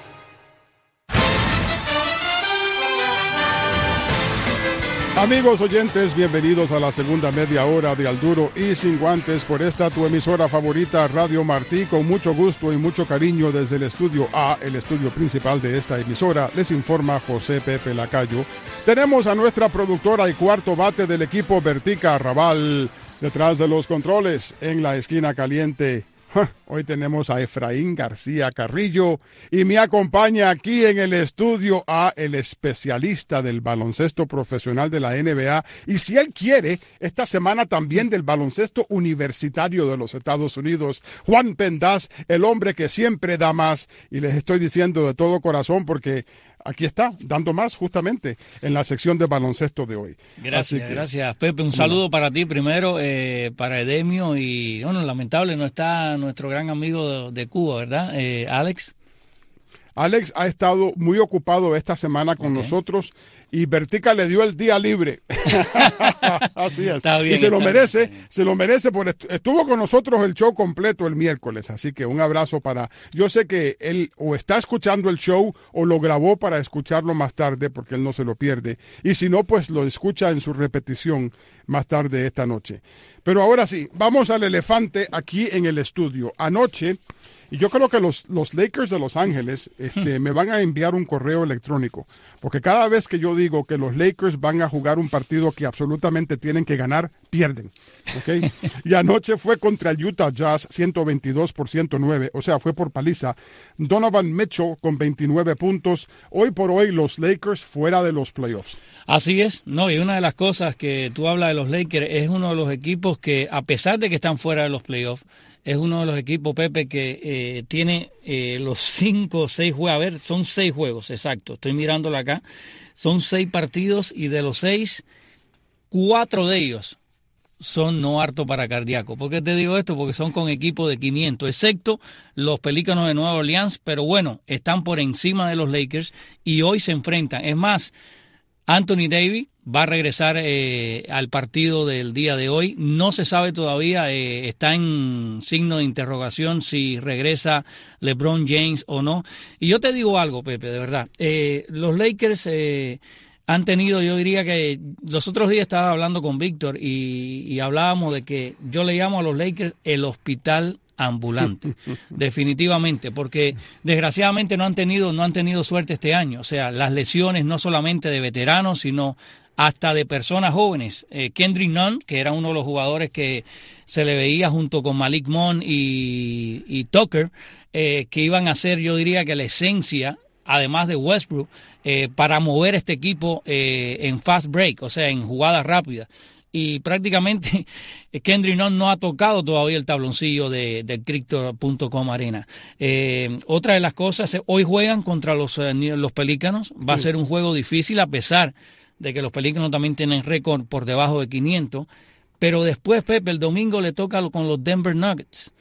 Amigos oyentes, bienvenidos a la segunda media hora de Al Duro y Sin Guantes por esta tu emisora favorita, Radio Martí. Con mucho gusto y mucho cariño desde el estudio A, el estudio principal de esta emisora, les informa José Pepe Lacayo. Tenemos a nuestra productora y cuarto bate del equipo, Bertica Arrabal, detrás de los controles, en la esquina caliente. Hoy tenemos a Efraín García Carrillo y me acompaña aquí en el estudio A el especialista del baloncesto profesional de la N B A y, si él quiere, esta semana también del baloncesto universitario de los Estados Unidos, Juan Pendaz, el hombre que siempre da más, y les estoy diciendo de todo corazón porque aquí está, dando más justamente en la sección de baloncesto de hoy. Gracias, que, gracias Pepe. Un saludo para ti primero, eh, para Edemio y, bueno, lamentable no está nuestro gran amigo de, de Cuba, ¿verdad? Eh, Alex. Alex ha estado muy ocupado esta semana con okay. nosotros y Bertica le dio el día libre. Así es. Está bien, y se lo merece, bien. se lo merece porque estuvo con nosotros el show completo el miércoles. Así que un abrazo para... Yo sé que él o está escuchando el show o lo grabó para escucharlo más tarde porque él no se lo pierde. Y si no, pues lo escucha en su repetición más tarde esta noche. Pero ahora sí, vamos al elefante aquí en el estudio. Anoche... Y yo creo que los, los Lakers de Los Ángeles este, me van a enviar un correo electrónico, porque cada vez que yo digo que los Lakers van a jugar un partido que absolutamente tienen que ganar, pierden. ¿Okay? Y anoche fue contra el Utah Jazz, ciento veintidós por ciento nueve, o sea, fue por paliza. Donovan Mitchell con veintinueve puntos. Hoy por hoy los Lakers fuera de los playoffs. Así es, no, y una de las cosas que tú hablas de los Lakers es uno de los equipos que, a pesar de que están fuera de los playoffs, es uno de los equipos, Pepe, que eh, tiene eh, los cinco o seis juegos. A ver, son seis juegos, exacto. Estoy mirándolo acá. Son seis partidos y de los seis, cuatro de ellos son no aptos para cardíaco. ¿Por qué te digo esto? Porque son con equipo de quinientos, excepto los Pelícanos de Nueva Orleans. Pero bueno, están por encima de los Lakers y hoy se enfrentan. Es más, Anthony Davis va a regresar eh, al partido del día de hoy. No se sabe todavía, eh, está en signo de interrogación si regresa LeBron James o no. Y yo te digo algo, Pepe, de verdad. Eh, los Lakers eh, han tenido, yo diría que los otros días estaba hablando con Víctor y, y hablábamos de que yo le llamo a los Lakers el hospital ambulante, definitivamente, porque desgraciadamente no han tenido no han tenido suerte este año. O sea, las lesiones no solamente de veteranos, sino hasta de personas jóvenes. Eh, Kendrick Nunn, que era uno de los jugadores que se le veía junto con Malik Monk y, y Tucker, eh, que iban a ser, yo diría que la esencia, además de Westbrook, eh, para mover este equipo eh, en fast break, o sea, en jugadas rápidas. Y prácticamente Kendrick Nunn no ha tocado todavía el tabloncillo de, de Crypto punto com Arena. Eh, otra de las cosas, hoy juegan contra los, eh, los Pelícanos. Va sí. a ser un juego difícil, a pesar de que los Pelícanos también tienen récord por debajo de quinientos. Pero después, Pepe, el domingo le toca con los Denver Nuggets.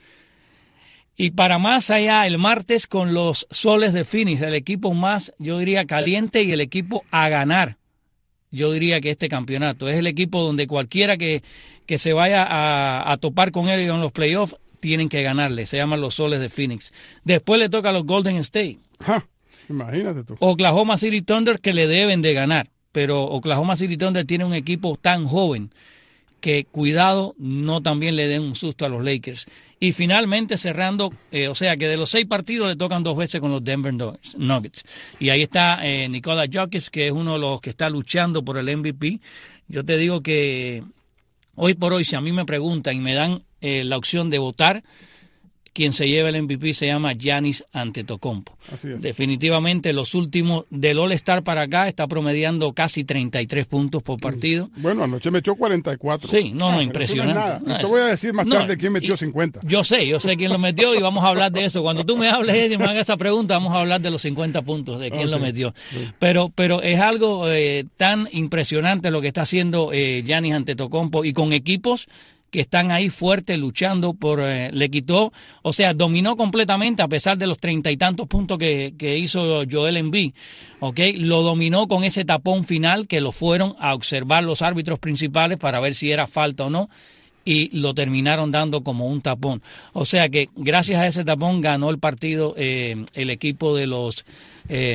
Y para más allá, el martes con los Soles de Phoenix, el equipo más, yo diría, caliente y el equipo a ganar. Yo diría que este campeonato es el equipo donde cualquiera que, que se vaya a, a topar con él en los playoffs tienen que ganarle. Se llaman los Soles de Phoenix. Después le toca a los Golden State. Ja, imagínate tú. Oklahoma City Thunder, que le deben de ganar. Pero Oklahoma City Thunder tiene un equipo tan joven que cuidado no también le den un susto a los Lakers. Y finalmente cerrando, eh, o sea que de los seis partidos le tocan dos veces con los Denver Nuggets. Y ahí está eh, Nikola Jokic, que es uno de los que está luchando por el M V P. Yo te digo que hoy por hoy, si a mí me preguntan y me dan eh, la opción de votar, quien se lleva el M V P se llama Giannis Antetokounmpo. Así es. Definitivamente los últimos del All-Star para acá está promediando casi treinta y tres puntos por partido. Bueno, anoche metió cuarenta y cuatro. Sí, no, ah, no, impresionante. No es nada. No, te voy a decir más no, tarde quién metió y, cincuenta. Yo sé, yo sé quién lo metió y vamos a hablar de eso. Cuando tú me hables y me hagas esa pregunta, vamos a hablar de los cincuenta puntos, de quién okay. lo metió. Sí. Pero pero es algo eh, tan impresionante lo que está haciendo eh, Giannis Antetokounmpo y con equipos que están ahí fuertes luchando por, eh, le quitó, o sea, dominó completamente a pesar de los treinta y tantos puntos que, que hizo Joel Embiid, ¿ok? Lo dominó con ese tapón final que lo fueron a observar los árbitros principales para ver si era falta o no, y lo terminaron dando como un tapón. O sea que gracias a ese tapón ganó el partido eh, el equipo de los eh,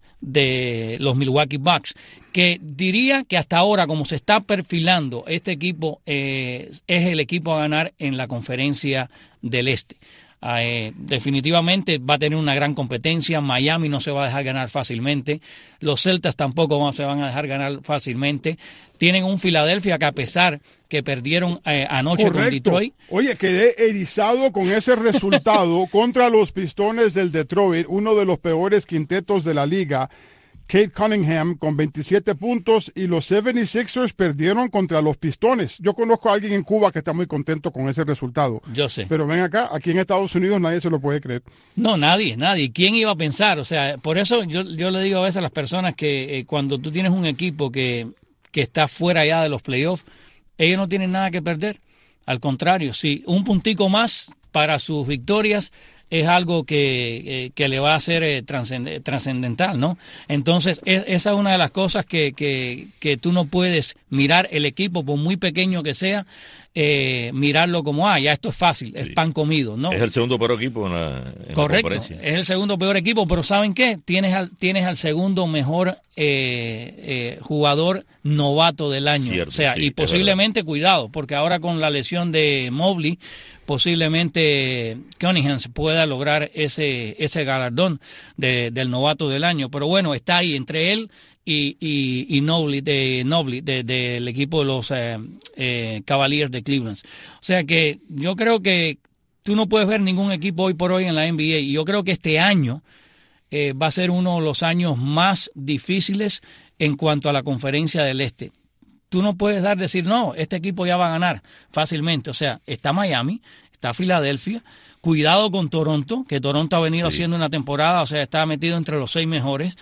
de los Milwaukee Bucks, que diría que hasta ahora, como se está perfilando, este equipo eh, es el equipo a ganar en la conferencia del Este. Eh, definitivamente va a tener una gran competencia. Miami no se va a dejar ganar fácilmente. Los Celtas tampoco se van a dejar ganar fácilmente. Tienen un Filadelfia que, a pesar que perdieron eh, anoche Correcto. con Detroit. Oye, quedé erizado con ese resultado contra los Pistones del Detroit, uno de los peores quintetos de la liga. Kate Cunningham con veintisiete puntos y los setenta y seis ers perdieron contra los Pistones. Yo conozco a alguien en Cuba que está muy contento con ese resultado. Yo sé. Pero ven acá, aquí en Estados Unidos nadie se lo puede creer. No, nadie, nadie. ¿Quién iba a pensar? O sea, por eso yo, yo le digo a veces a las personas que eh, cuando tú tienes un equipo que, que está fuera ya de los playoffs, ellos no tienen nada que perder. Al contrario, sí, un puntico más para sus victorias es algo que, eh, que le va a ser eh, trascend- trascendental, ¿no? Entonces, es, esa es una de las cosas que, que, que tú no puedes mirar el equipo, por muy pequeño que sea, eh, mirarlo como, ah, ya esto es fácil, sí. es pan comido, ¿no? Es el segundo peor equipo en la, en Correcto, la conferencia. Es el segundo peor equipo, pero ¿saben qué? Tienes al, tienes al segundo mejor eh, eh, jugador novato del año. Cierto, o sea, sí, y posiblemente, cuidado, porque ahora con la lesión de Mobley, posiblemente Cunningham pueda lograr ese ese galardón de, del novato del año. Pero bueno, está ahí entre él y, y, y Mobley, de Mobley, de, del equipo de los eh, eh, Cavaliers de Cleveland. O sea que yo creo que tú no puedes ver ningún equipo hoy por hoy en la N B A, y yo creo que este año eh, va a ser uno de los años más difíciles en cuanto a la conferencia del Este. Tú no puedes dar decir, no, este equipo ya va a ganar fácilmente. O sea, está Miami, está Filadelfia, cuidado con Toronto, que Toronto ha venido sí. haciendo una temporada, o sea, está metido entre los seis mejores.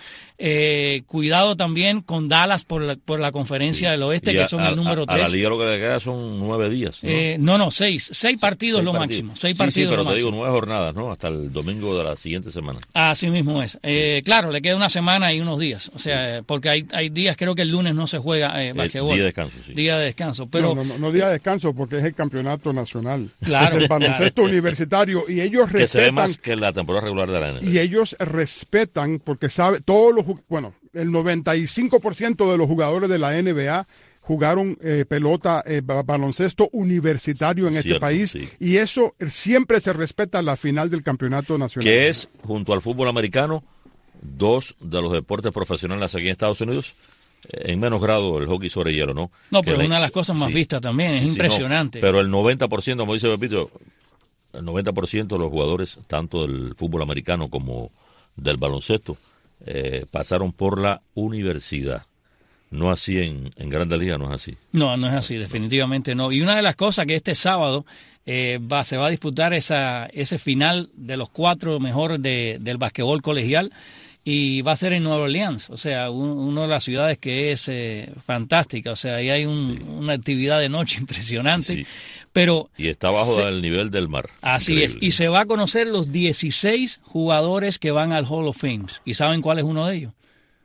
Eh, cuidado también con Dallas por la, por la conferencia sí. del oeste, y que son a, el número tres. A la liga lo que le queda son nueve días, ¿no? Eh, no, no, seis. Seis partidos seis lo partidos. máximo. Seis sí, partidos sí, pero lo te máximo. digo, nueve jornadas, ¿no? Hasta el domingo de la siguiente semana. Así mismo es. Eh, claro, le queda una semana y unos días. O sea, sí. porque hay, hay días, creo que el lunes no se juega eh, basquetbol. Día de descanso, sí. Día de descanso. Pero, no, no, no, no día de descanso, porque es el campeonato nacional. Claro. El baloncesto claro. universitario. Y ellos respetan. Que se ve más que la temporada regular de la N B A. Y ellos respetan, porque sabe, todos los, bueno, el noventa y cinco por ciento de los jugadores de la N B A jugaron eh, pelota, eh, baloncesto universitario en Cierto, este país, sí. y eso siempre se respeta la final del campeonato nacional. Que es, junto al fútbol americano, dos de los deportes profesionales aquí en Estados Unidos, en menos grado el hockey sobre hielo, ¿no? No, pero es una de las cosas más sí, vistas también, sí, es sí, impresionante. No, pero el noventa por ciento, como dice Pepito, el noventa por ciento de los jugadores, tanto del fútbol americano como del baloncesto, eh, pasaron por la universidad. No así en, en Grandes Ligas, no es así. No, no es así, definitivamente no. Y una de las cosas que este sábado eh, va, se va a disputar esa, ese final de los cuatro mejores de, del basquetbol colegial, y va a ser en Nueva Orleans, o sea, un, una de las ciudades que es eh, fantástica, o sea, ahí hay un, sí. una actividad de noche impresionante, sí. pero... Y está bajo se, el nivel del mar. Así Increíble. es, y se va a conocer los dieciséis jugadores que van al Hall of Fame, ¿y saben cuál es uno de ellos?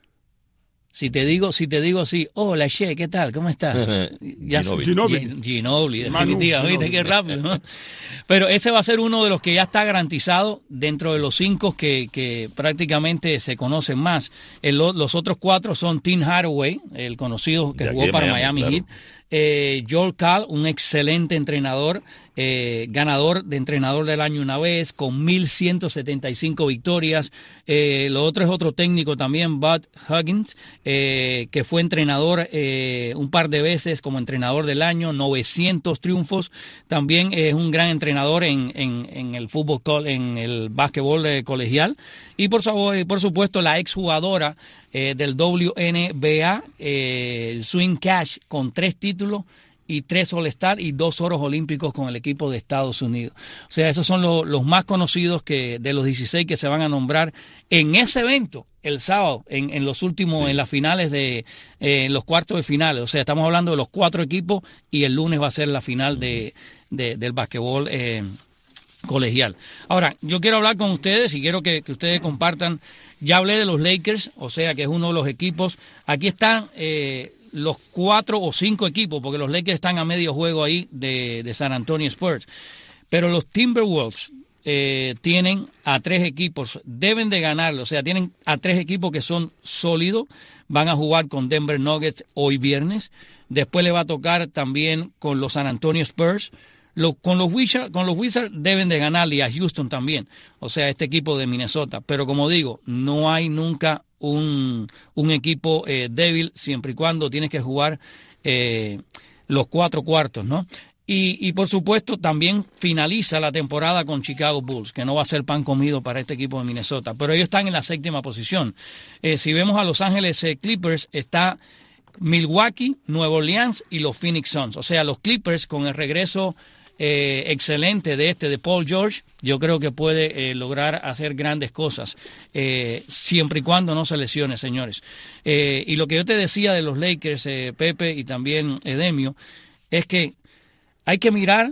Si te digo, si te digo así, hola, Che, ¿qué tal? ¿Cómo estás? Ya Ginobili. Ginobili, definitivamente, qué rápido, ¿no? Pero ese va a ser uno de los que ya está garantizado dentro de los cinco que, que prácticamente se conocen más. El, los otros cuatro son Tim Hardaway, el conocido que jugó para Miami, Miami claro. Heat. Eh, Joel Cal, un excelente entrenador, eh, ganador de entrenador del año una vez, con mil ciento setenta y cinco victorias. Eh, lo otro es otro técnico también, Bud Huggins, eh, que fue entrenador eh, un par de veces como entrenador del año, novecientos triunfos. También es un gran entrenador en, en, en el fútbol, en el básquetbol eh, colegial. Y por, por supuesto la exjugadora Eh, del W N B A, eh, el Swing Cash, con tres títulos y tres All-Star y dos oros olímpicos con el equipo de Estados Unidos. O sea, esos son lo, los más conocidos que de los dieciséis que se van a nombrar en ese evento el sábado, en, en los últimos, sí. en las finales de eh, los cuartos de finales. O sea, estamos hablando de los cuatro equipos y el lunes va a ser la final de, de, del basquetbol eh, colegial. Ahora, yo quiero hablar con ustedes y quiero que, que ustedes compartan. Ya hablé de los Lakers, o sea que es uno de los equipos. Aquí están eh, los cuatro o cinco equipos, porque los Lakers están a medio juego ahí de, de San Antonio Spurs. Pero los Timberwolves eh, tienen a tres equipos, deben de ganarlo, o sea, tienen a tres equipos que son sólidos. Van a jugar con Denver Nuggets hoy viernes. Después le va a tocar también con los San Antonio Spurs. Lo, con, los Wizards, con los Wizards deben de ganarle, y a Houston también, o sea, este equipo de Minnesota. Pero como digo, no hay nunca un, un equipo eh, débil, siempre y cuando tienes que jugar eh, los cuatro cuartos, ¿no? Y, y por supuesto también finaliza la temporada con Chicago Bulls, que no va a ser pan comido para este equipo de Minnesota, pero ellos están en la séptima posición. Eh, si vemos a Los Ángeles eh, Clippers, está Milwaukee, Nueva Orleans y los Phoenix Suns. O sea, los Clippers con el regreso Eh, excelente de este de Paul George, yo creo que puede eh, lograr hacer grandes cosas eh, siempre y cuando no se lesione, señores. Eh, y lo que yo te decía de los Lakers, eh, Pepe y también Edemio, es que hay que mirar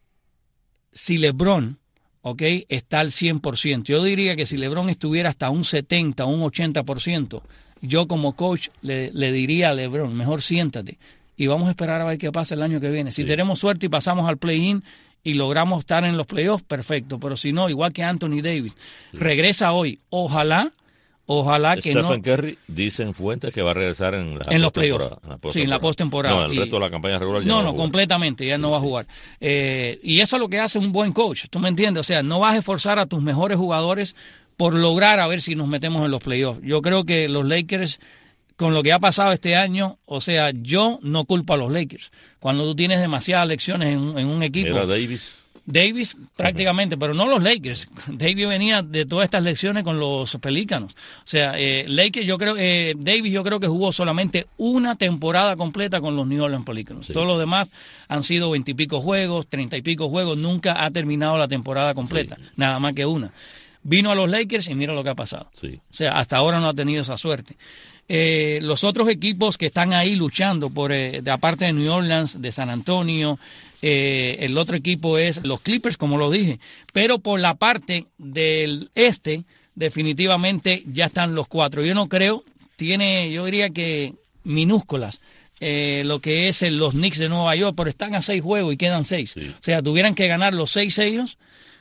si LeBron, ok, está al cien por ciento. Yo diría que si LeBron estuviera hasta un setenta o un ochenta por ciento, yo como coach le, le diría a LeBron, mejor siéntate y vamos a esperar a ver qué pasa el año que viene. Si sí. tenemos suerte y pasamos al play-in y logramos estar en los playoffs, perfecto. Pero si no, igual que Anthony Davis, sí. regresa hoy. Ojalá, ojalá que Stephen no... Stephen Curry, dicen fuentes que va a regresar en la en los playoffs. Sí, en la postemporada. No, en el resto de la campaña regular ya no, no, no, no completamente, ya sí, no va sí. a jugar. Eh, y eso es lo que hace un buen coach, ¿tú me entiendes? O sea, no vas a esforzar a tus mejores jugadores por lograr a ver si nos metemos en los playoffs. Yo creo que los Lakers, con lo que ha pasado este año, o sea, yo no culpo a los Lakers. Cuando tú tienes demasiadas lecciones en, en un equipo... Era Davis. Davis prácticamente, uh-huh. pero no los Lakers. Davis venía de todas estas lecciones con los Pelícanos. O sea, eh, Lakers, yo creo, eh, Davis yo creo que jugó solamente una temporada completa con los New Orleans Pelícanos. Sí. Todos los demás han sido veintipico juegos, treinta y pico juegos. Nunca ha terminado la temporada completa, sí. nada más que una. Vino a los Lakers y mira lo que ha pasado. Sí. O sea, hasta ahora no ha tenido esa suerte. Eh, los otros equipos que están ahí luchando, por eh, de aparte de New Orleans, de San Antonio, eh, el otro equipo es los Clippers, como lo dije. Pero por la parte del este, definitivamente ya están los cuatro. Yo no creo, tiene, yo diría que minúsculas, eh, lo que es el, los Knicks de Nueva York, pero están a seis juegos y quedan seis. Sí. O sea, tuvieran que ganar los seis ellos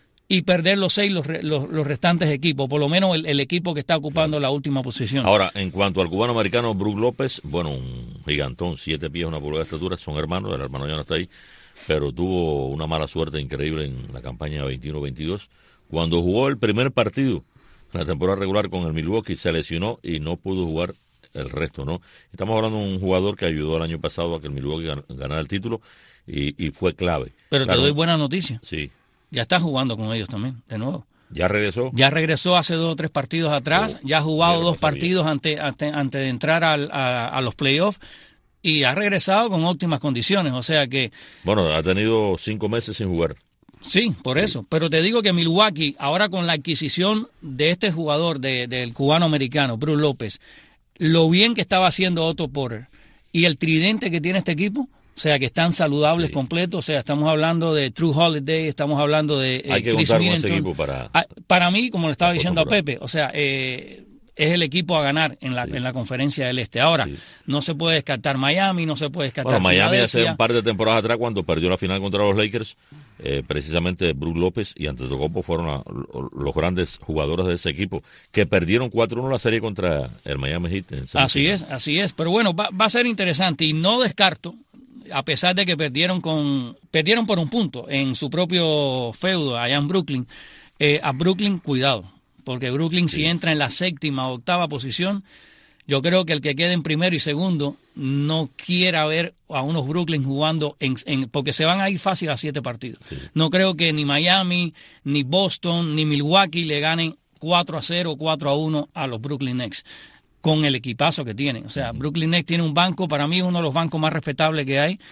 y perder los seis los, los, los restantes equipos, por lo menos el, el equipo que está ocupando la última posición. Ahora, en cuanto al cubano americano Brook López, bueno, un gigantón, siete pies, una pulgada de estatura, son hermanos, el hermano ya no está ahí, pero tuvo una mala suerte increíble en la campaña veintiuno veintidós. Cuando jugó el primer partido en la temporada regular con el Milwaukee, se lesionó y no pudo jugar el resto, ¿no? Estamos hablando de un jugador que ayudó el año pasado a que el Milwaukee ganara el título y, y fue clave. Pero claro, te doy buena noticia. Sí. ya está jugando con ellos también, de nuevo. ¿Ya regresó? Ya regresó hace dos o tres partidos atrás, oh, ya ha jugado dos partidos antes ante, ante de entrar al, a, a los playoffs y ha regresado con óptimas condiciones, o sea que... Bueno, ha tenido cinco meses sin jugar. Sí, por sí. eso. Pero te digo que Milwaukee, ahora con la adquisición de este jugador, de, del cubano-americano, Brook López, lo bien que estaba haciendo Otto Porter y el tridente que tiene este equipo, o sea, que están saludables sí. completos, o sea, estamos hablando de True Holiday, estamos hablando de eh, Hay que Chris contar Middleton. Con ese equipo para... Ah, para mí, como le estaba diciendo a Pepe, o sea, eh, es el equipo a ganar en la, sí. en la conferencia del Este. Ahora, sí. no se puede descartar Miami, no se puede descartar bueno, Miami hace un par de temporadas atrás, cuando perdió la final contra los Lakers, Eh, precisamente Brook López y Antetokounmpo fueron a, a, los grandes jugadores de ese equipo que perdieron cuatro uno la serie contra el Miami Heat. En así es, así es, pero bueno, va, va a ser interesante y no descarto, a pesar de que perdieron con perdieron por un punto en su propio feudo allá en Brooklyn, eh, a Brooklyn cuidado, porque Brooklyn sí. si entra en la séptima o octava posición, yo creo que el que quede en primero y segundo no quiera ver a unos Brooklyn jugando, en, en, porque se van a ir fácil a siete partidos. Sí. No creo que ni Miami, ni Boston, ni Milwaukee le ganen cuatro a cero o cuatro a uno a los Brooklyn Nets, con el equipazo que tienen. O sea, uh-huh. Brooklyn Nets tiene un banco, para mí uno de los bancos más respetables que hay.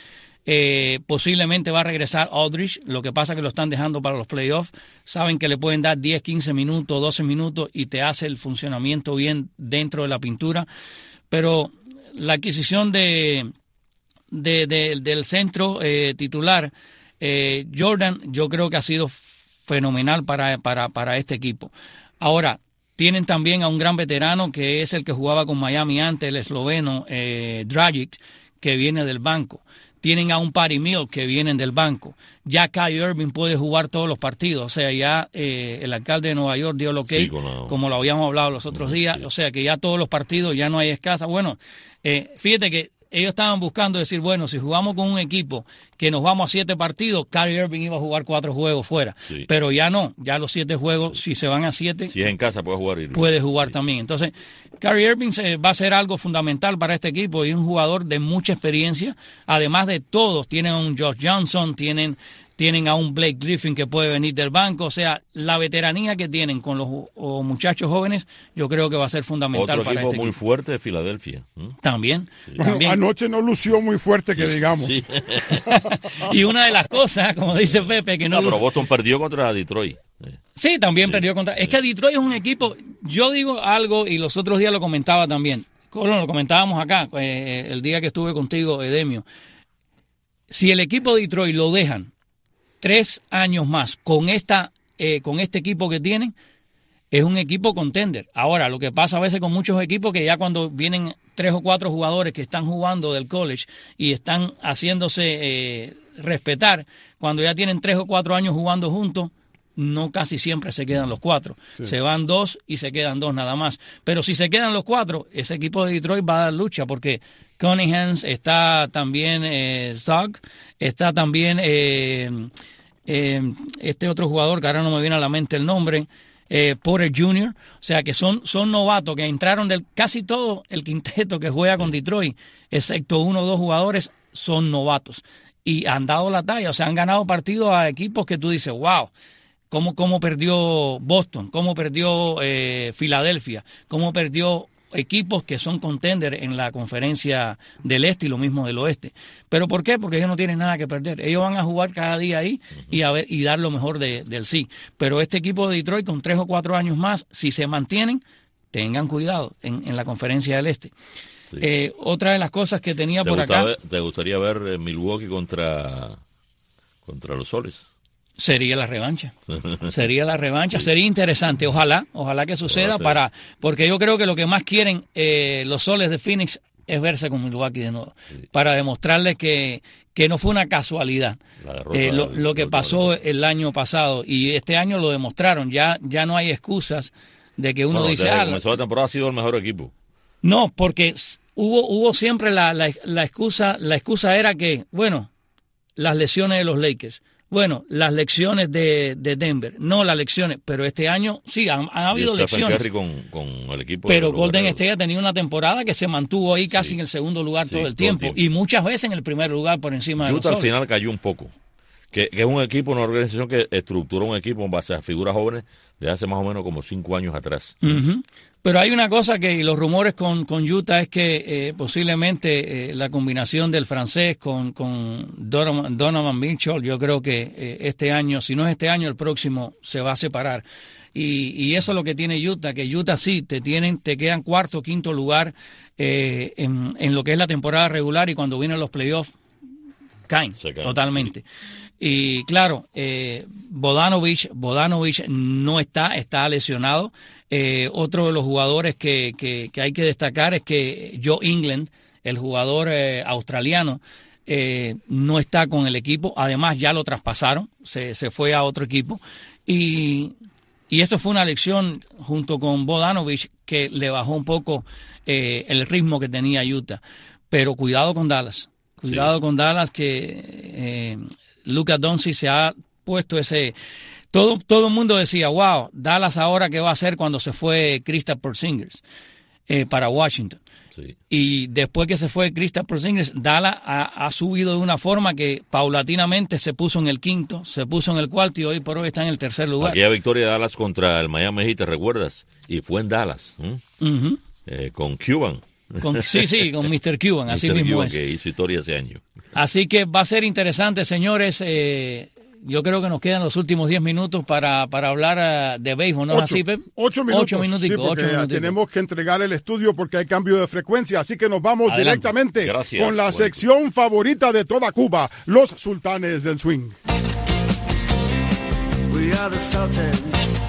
Eh, posiblemente va a regresar Aldridge, lo que pasa que lo están dejando para los playoffs. Saben que le pueden dar diez, quince minutos, doce minutos y te hace el funcionamiento bien dentro de la pintura. Pero la adquisición de, de, de del centro eh, titular, eh, Jordan, yo creo que ha sido fenomenal para, para, para este equipo. Ahora, tienen también a un gran veterano que es el que jugaba con Miami antes, el esloveno eh, Dragic, que viene del banco. Tienen a un Patty Mills que vienen del banco. Ya Kyrie Irving puede jugar todos los partidos. O sea, ya eh, el alcalde de Nueva York dio el ok, sí, la... como lo habíamos hablado los otros días. Sí. O sea, que ya todos los partidos ya no hay escasa. Bueno, eh, fíjate que ellos estaban buscando decir, bueno, si jugamos con un equipo que nos vamos a siete partidos, Kyrie Irving iba a jugar cuatro juegos fuera. Sí. Pero ya no, ya los siete juegos, sí. si se van a siete... Si es en casa puede jugar Irving. Puede jugar sí. también. Entonces, Kyrie Irving se, va a ser algo fundamental para este equipo y un jugador de mucha experiencia. Además de todos, tienen a un Josh Johnson, tienen... Tienen a un Blake Griffin que puede venir del banco. O sea, la veteranía que tienen con los o muchachos jóvenes, yo creo que va a ser fundamental Otro para equipo este muy equipo. fuerte de Filadelfia. ¿Mm? También, sí. Bueno, también. Anoche no lució muy fuerte, que sí, digamos. Sí. Y una de las cosas, como dice Pepe, que no... no pero luce... Boston perdió contra Detroit. Sí, también sí. perdió contra... Es que Detroit es un equipo... Yo digo algo, y los otros días lo comentaba también. Lo comentábamos acá, eh, el día que estuve contigo, Edemio. Si el equipo de Detroit lo dejan tres años más con esta eh, con este equipo que tienen, es un equipo contender. Ahora, lo que pasa a veces con muchos equipos, que ya cuando vienen tres o cuatro jugadores que están jugando del college y están haciéndose eh, respetar, cuando ya tienen tres o cuatro años jugando juntos, no casi siempre se quedan los cuatro. Sí. Se van dos y se quedan dos nada más. Pero si se quedan los cuatro, ese equipo de Detroit va a dar lucha, porque Cunningham, está también eh, Zog, está también eh, eh, este otro jugador que ahora no me viene a la mente el nombre, eh, Porter junior O sea que son, son novatos que entraron del casi todo el quinteto que juega con Detroit, excepto uno o dos jugadores, son novatos. Y han dado la talla, o sea, han ganado partidos a equipos que tú dices, wow, cómo, cómo perdió Boston, cómo perdió eh, Filadelfia, cómo perdió equipos que son contender en la conferencia del este y lo mismo del oeste. ¿Pero por qué? Porque ellos no tienen nada que perder. Ellos van a jugar cada día ahí y a ver y dar lo mejor de, del sí. Pero este equipo de Detroit, con tres o cuatro años más, si se mantienen, tengan cuidado en, en la conferencia del este. Sí. Eh, otra de las cosas que tenía por acá... Ver, ¿Te gustaría ver Milwaukee contra, contra los Soles? Sería la revancha, sería la revancha, sí. Sería interesante, ojalá, ojalá que suceda, para porque yo creo que lo que más quieren eh, los Soles de Phoenix es verse con Milwaukee de nuevo, sí. Para demostrarles que, que no fue una casualidad derrota, eh, lo, lo que pasó el año pasado, y este año lo demostraron. Ya, ya no hay excusas de que uno bueno, dice... Desde ah, que comenzó la temporada ha sido el mejor equipo. No, porque hubo, hubo siempre la, la, la excusa, la excusa era que, bueno, las lesiones de los Lakers, bueno, las lecciones de, de Denver, no las lecciones, pero este año sí, han, han habido y lecciones. Curry con, con el equipo pero Golden State ha tenido una temporada que se mantuvo ahí casi sí. en el segundo lugar sí, todo el tiempo, todo el tiempo, y muchas veces en el primer lugar por encima Utah de los al final cayó un poco, Que, que es un equipo, una organización que estructura un equipo en base a figuras jóvenes de hace más o menos como cinco años atrás. Uh-huh. Pero hay una cosa que los rumores con, con Utah es que eh, posiblemente eh, la combinación del francés con, con Donovan, Donovan Mitchell, yo creo que eh, este año, si no es este año, el próximo se va a separar. Y, y eso es lo que tiene Utah, que Utah sí, te tienen, te quedan cuarto, quinto lugar eh, en, en lo que es la temporada regular, y cuando vienen los playoffs caen, caen totalmente. Sí. Y claro, eh, Bogdanovic, Bogdanovic no está, está lesionado. Eh, otro de los jugadores que, que, que hay que destacar es que Joe Ingles, el jugador eh, australiano, eh, no está con el equipo. Además, ya lo traspasaron, se, se fue a otro equipo. Y, y eso fue una lección junto con Bogdanovic que le bajó un poco eh, el ritmo que tenía Utah. Pero cuidado con Dallas. Cuidado sí. con Dallas, que eh, Luka Doncic se ha puesto ese... Todo todo el mundo decía, wow, Dallas ahora qué va a hacer cuando se fue Kristaps Porzingis eh, para Washington. Sí. Y después que se fue Kristaps Porzingis, Dallas ha, ha subido de una forma que paulatinamente se puso en el quinto, se puso en el cuarto y hoy por hoy está en el tercer lugar. Aquella victoria de Dallas contra el Miami Heat, ¿te recuerdas? Y fue en Dallas, ¿eh? Uh-huh. eh, con Cuban. Con, sí, sí, con mister Cuban, así mister mismo Cuban, es. Que hizo historia ese año. Así que va a ser interesante, señores. Eh, yo creo que nos quedan los últimos diez minutos para, para hablar uh, de béisbol, ¿no es así, Pep? Ocho minutos. Ocho minuticos, sí, porque ocho minuticos. Tenemos que entregar el estudio porque hay cambio de frecuencia, así que nos vamos Adelante. directamente Gracias, con la bueno. sección favorita de toda Cuba, los sultanes del swing. We are the sultans.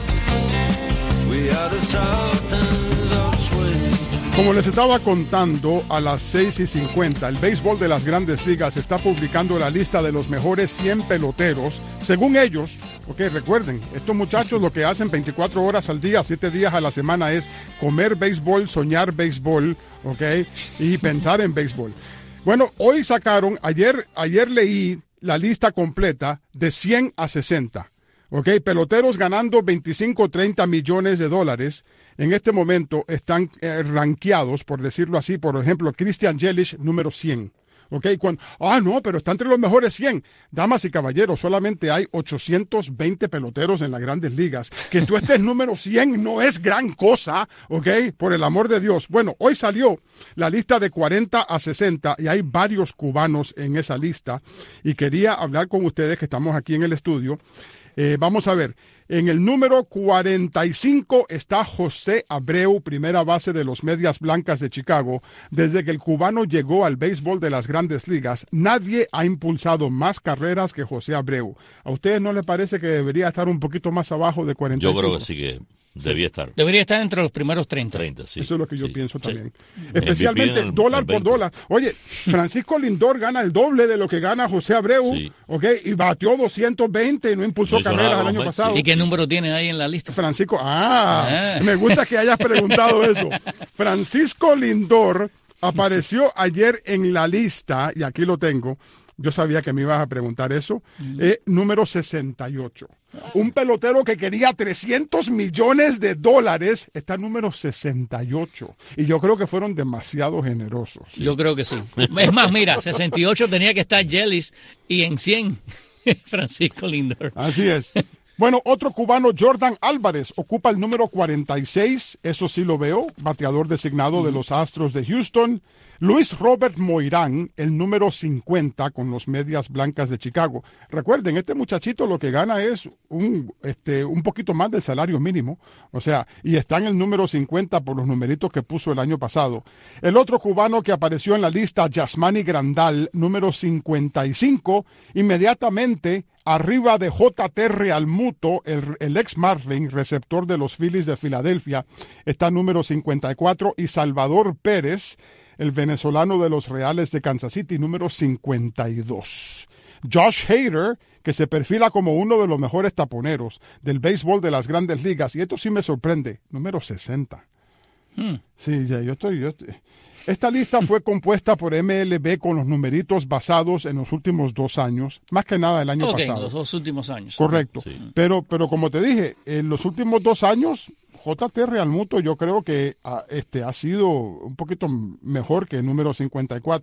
We are the sultans of swing. Como les estaba contando, a las seis y cincuenta, el béisbol de las Grandes Ligas está publicando la lista de los mejores cien peloteros. Según ellos, ok, recuerden, estos muchachos lo que hacen veinticuatro horas al día, siete días a la semana es comer béisbol, soñar béisbol, ok, y pensar en béisbol. Bueno, hoy sacaron, ayer, ayer leí la lista completa de cien a sesenta, ok, peloteros ganando veinticinco, treinta millones de dólares. En este momento están eh, rankeados, por decirlo así, por ejemplo, Christian Yelich, número cien. ¿Ok? Cuando, ah, no, pero está entre los mejores cien. Damas y caballeros, solamente hay ochocientos veinte peloteros en las Grandes Ligas. Que tú estés número cien no es gran cosa, ¿ok? Por el amor de Dios. Bueno, hoy salió la lista de cuarenta a sesenta y hay varios cubanos en esa lista. Y quería hablar con ustedes que estamos aquí en el estudio. Eh, vamos a ver. En el número cuarenta y cinco está José Abreu, primera base de los Medias Blancas de Chicago. Desde que el cubano llegó al béisbol de las Grandes Ligas, nadie ha impulsado más carreras que José Abreu. ¿A ustedes no les parece que debería estar un poquito más abajo de cuarenta y cinco? Yo creo que sí que debía estar. Debería estar entre los primeros treinta. treinta sí. Eso es lo que yo sí, pienso sí. también. Especialmente el, dólar por dólar. Oye, Francisco Lindor gana el doble de lo que gana José Abreu, sí. ¿ok? Y batió doscientos veinte y no impulsó no carreras el año Mets, pasado. ¿Y qué número tiene ahí en la lista? Francisco, ah, ah. me gusta que hayas preguntado eso. Francisco Lindor apareció ayer en la lista, y aquí lo tengo. Yo sabía que me ibas a preguntar eso. Mm. Eh, número sesenta y ocho. Un pelotero que quería trescientos millones de dólares está número sesenta y ocho. Y yo creo que fueron demasiado generosos. Yo creo que sí. Es más, mira, sesenta y ocho tenía que estar Yelich y en cien Francisco Lindor. Así es. Bueno, otro cubano, Jordan Álvarez, ocupa el número cuarenta y seis. Eso sí lo veo. Bateador designado mm. de los Astros de Houston. Luis Robert Moirán, el número cincuenta con los Medias Blancas de Chicago. Recuerden, este muchachito lo que gana es un, este, un poquito más del salario mínimo. O sea, y está en el número cincuenta por los numeritos que puso el año pasado. El otro cubano que apareció en la lista, Yasmani Grandal, número cincuenta y cinco, inmediatamente arriba de J T Realmuto, el, el ex Marlin, receptor de los Phillies de Filadelfia, está número cincuenta y cuatro, y Salvador Pérez, el venezolano de los Reales de Kansas City, número cincuenta y dos. Josh Hader, que se perfila como uno de los mejores taponeros del béisbol de las Grandes Ligas, y esto sí me sorprende, número sesenta. Hmm. Sí, ya, yo estoy... Yo estoy... Esta lista fue compuesta por M L B con los numeritos basados en los últimos dos años, más que nada el año okay, pasado. los dos últimos años. Correcto. Sí. Pero, pero como te dije, en los últimos dos años, J T Realmuto yo creo que a, este, ha sido un poquito mejor que el número cincuenta y cuatro.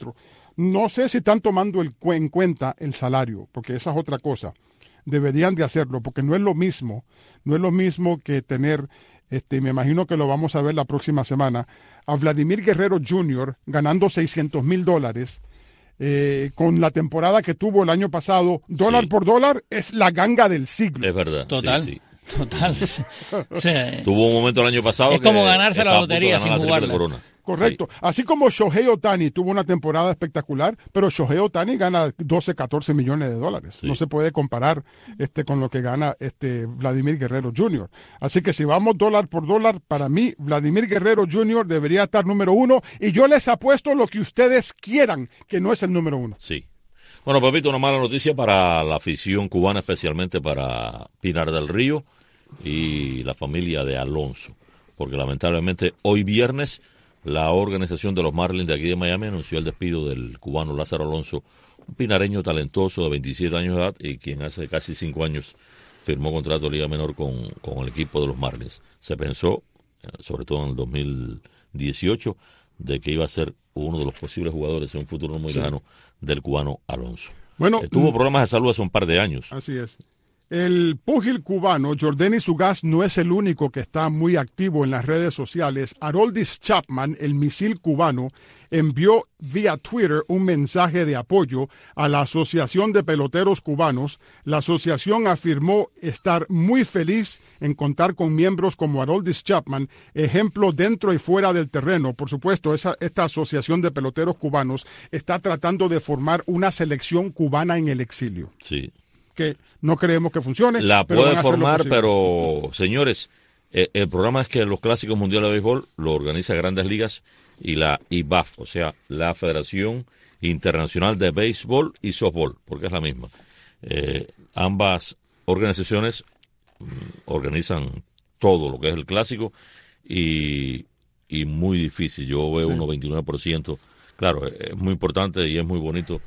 No sé si están tomando el, en cuenta el salario, porque esa es otra cosa. Deberían de hacerlo, porque no es lo mismo, no es lo mismo que tener, este, me imagino que lo vamos a ver la próxima semana, a Vladimir Guerrero junior ganando seiscientos mil dólares, eh, con la temporada que tuvo el año pasado, dólar Sí. por dólar, es la ganga del siglo. Es verdad. Total. Sí, sí. Total. O sea, Tuvo un momento el año pasado Es que como ganarse la estaba a punto de lotería ganar sin la triple jugarla. corona. Correcto. Así como Shohei Ohtani tuvo una temporada espectacular, pero Shohei Ohtani gana doce, catorce millones de dólares. Sí. No se puede comparar este, con lo que gana este Vladimir Guerrero junior Así que si vamos dólar por dólar, para mí Vladimir Guerrero junior debería estar número uno y yo les apuesto lo que ustedes quieran, que no es el número uno. Sí. Bueno, Pepito, una mala noticia para la afición cubana, especialmente para Pinar del Río y la familia de Alonso, porque lamentablemente hoy viernes la organización de los Marlins de aquí de Miami anunció el despido del cubano Lázaro Alonso, un pinareño talentoso de veintisiete años de edad y quien hace casi cinco años firmó contrato de liga menor con, con el equipo de los Marlins. Se pensó, sobre todo en el dos mil dieciocho, de que iba a ser uno de los posibles jugadores en un futuro no muy lejano del cubano Alonso. Bueno, Eh, tuvo mm, problemas de salud hace un par de años. Así es. El púgil cubano Jordanis Ugas no es el único que está muy activo en las redes sociales. Aroldis Chapman, el misil cubano, envió vía Twitter un mensaje de apoyo a la Asociación de Peloteros Cubanos. La asociación afirmó estar muy feliz en contar con miembros como Aroldis Chapman, ejemplo dentro y fuera del terreno. Por supuesto, esa, esta Asociación de Peloteros Cubanos está tratando de formar una selección cubana en el exilio, Sí. que no creemos que funcione. La pero puede van a hacer lo formar, posible. pero señores, eh, el programa es que los clásicos mundiales de béisbol lo organiza Grandes Ligas y la I B A F, o sea, la Federación Internacional de Béisbol y Softball, porque es la misma. Eh, ambas organizaciones mm, organizan todo lo que es el clásico y, y muy difícil. Yo veo Sí. unos veintinueve por ciento. Claro, es muy importante y es muy bonito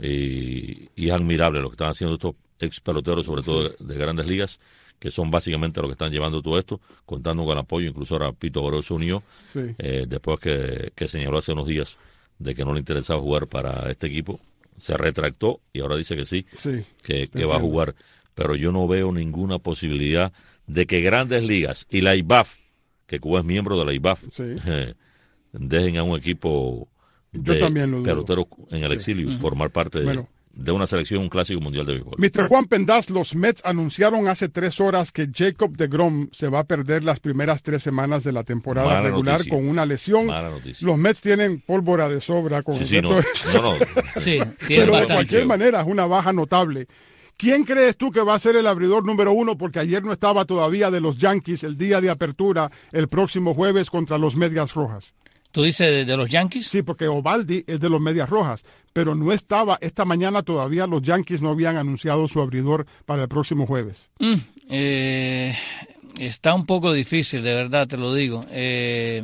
y, y es admirable lo que están haciendo estos ex peloteros, sobre todo de, de Grandes Ligas, que son básicamente los que están llevando todo esto, contando con el apoyo. Incluso ahora Pito Abreu se unió, Sí. eh, después que, que señaló hace unos días de que no le interesaba jugar para este equipo, se retractó y ahora dice que sí, Sí, que, te que va a entiendo. jugar. Pero yo no veo ninguna posibilidad de que Grandes Ligas y la I B A F, que Cuba es miembro de la I B A F, Sí. eh, dejen a un equipo Yo de también lo dudo. peloteros en el exilio formar parte de, Bueno. de una selección, un clásico mundial de béisbol. mister Juan Pendaz, los Mets anunciaron hace tres horas que Jacob deGrom se va a perder las primeras tres semanas de la temporada Mala regular noticia. con una lesión. Mala noticia. Los Mets tienen pólvora de sobra con Sí, el sí, no, resto no, de- no. sí, tiene Pero de bastante. cualquier manera es una baja notable. ¿Quién crees tú que va a ser el abridor número uno? Porque ayer no estaba todavía de los Yankees el día de apertura el próximo jueves contra los Medias Rojas. ¿Tú dices de, de los Yankees? Sí, porque Ovaldi es de los Medias Rojas, pero no estaba, esta mañana todavía los Yankees no habían anunciado su abridor para el próximo jueves. Mm, eh, está un poco difícil, de verdad, te lo digo. Eh,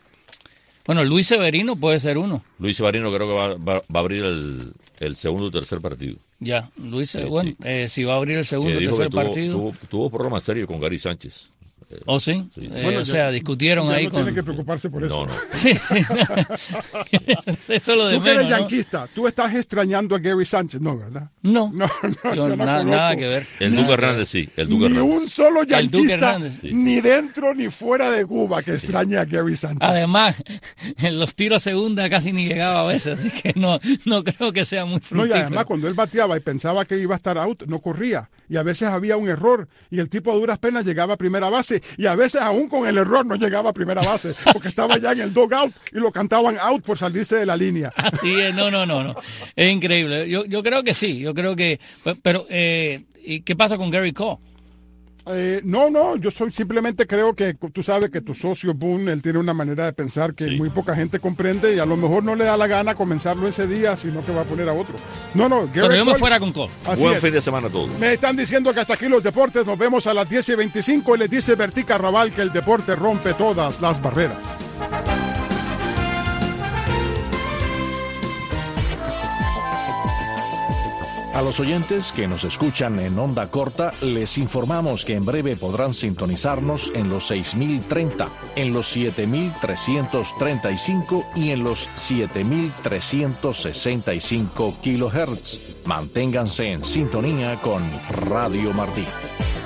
bueno, Luis Severino puede ser uno. Luis Severino creo que va, va, va a abrir el, el segundo o tercer partido. Ya, Luis, Sí, bueno, sí. eh, si va a abrir el segundo Que o dijo tercer que tuvo, partido. tuvo, tuvo problemas serios con Gary Sánchez. ¿Oh, sí? Sí, sí. Eh, Bueno, o ya- sea, discutieron Ya ahí no con... tiene que preocuparse por eso. No, no. Sí, sí. Eso es lo de Tú que eres menos, ¿no? yanquista, tú estás extrañando a Gary Sánchez, no, ¿verdad? No, No, no, yo yo no na- conozco. nada que ver. El Nada Duque que ver. Hernández sí, el Duque Ni Hernández. un solo El Duque yanquista, Hernández. Sí. ni dentro ni fuera de Cuba, que extrañe a Gary Sánchez. Además, en los tiros a segunda casi ni llegaba a veces, así que no, no creo que sea muy No, y fructífero. además cuando él bateaba y pensaba que iba a estar out, no corría. Y a veces había un error y el tipo a duras penas llegaba a primera base. Y a veces aún con el error no llegaba a primera base porque estaba ya en el dugout y lo cantaban out por salirse de la línea. Así es, no, no, no, no. Es increíble. Yo, yo creo que sí, yo creo que... Pero, eh, ¿y qué pasa con Gary Cole? Eh, no, no, yo soy simplemente creo que tú sabes que tu socio Boone, él tiene una manera de pensar que Sí. muy poca gente comprende y a lo mejor no le da la gana comenzarlo ese día, sino que va a poner a otro. No, no, Gary Pero yo me Cole- fuera con Cole. Así Buen es. fin de semana a todos. Me están diciendo que hasta aquí los deportes. Nos vemos a las diez y veinticinco y les dice Bertí Carrabal que el deporte rompe todas las barreras. A los oyentes que nos escuchan en onda corta, les informamos que en breve podrán sintonizarnos en los seis mil treinta, en los siete mil trescientos treinta y cinco y en los siete mil trescientos sesenta y cinco kilohertz. Manténganse en sintonía con Radio Martí.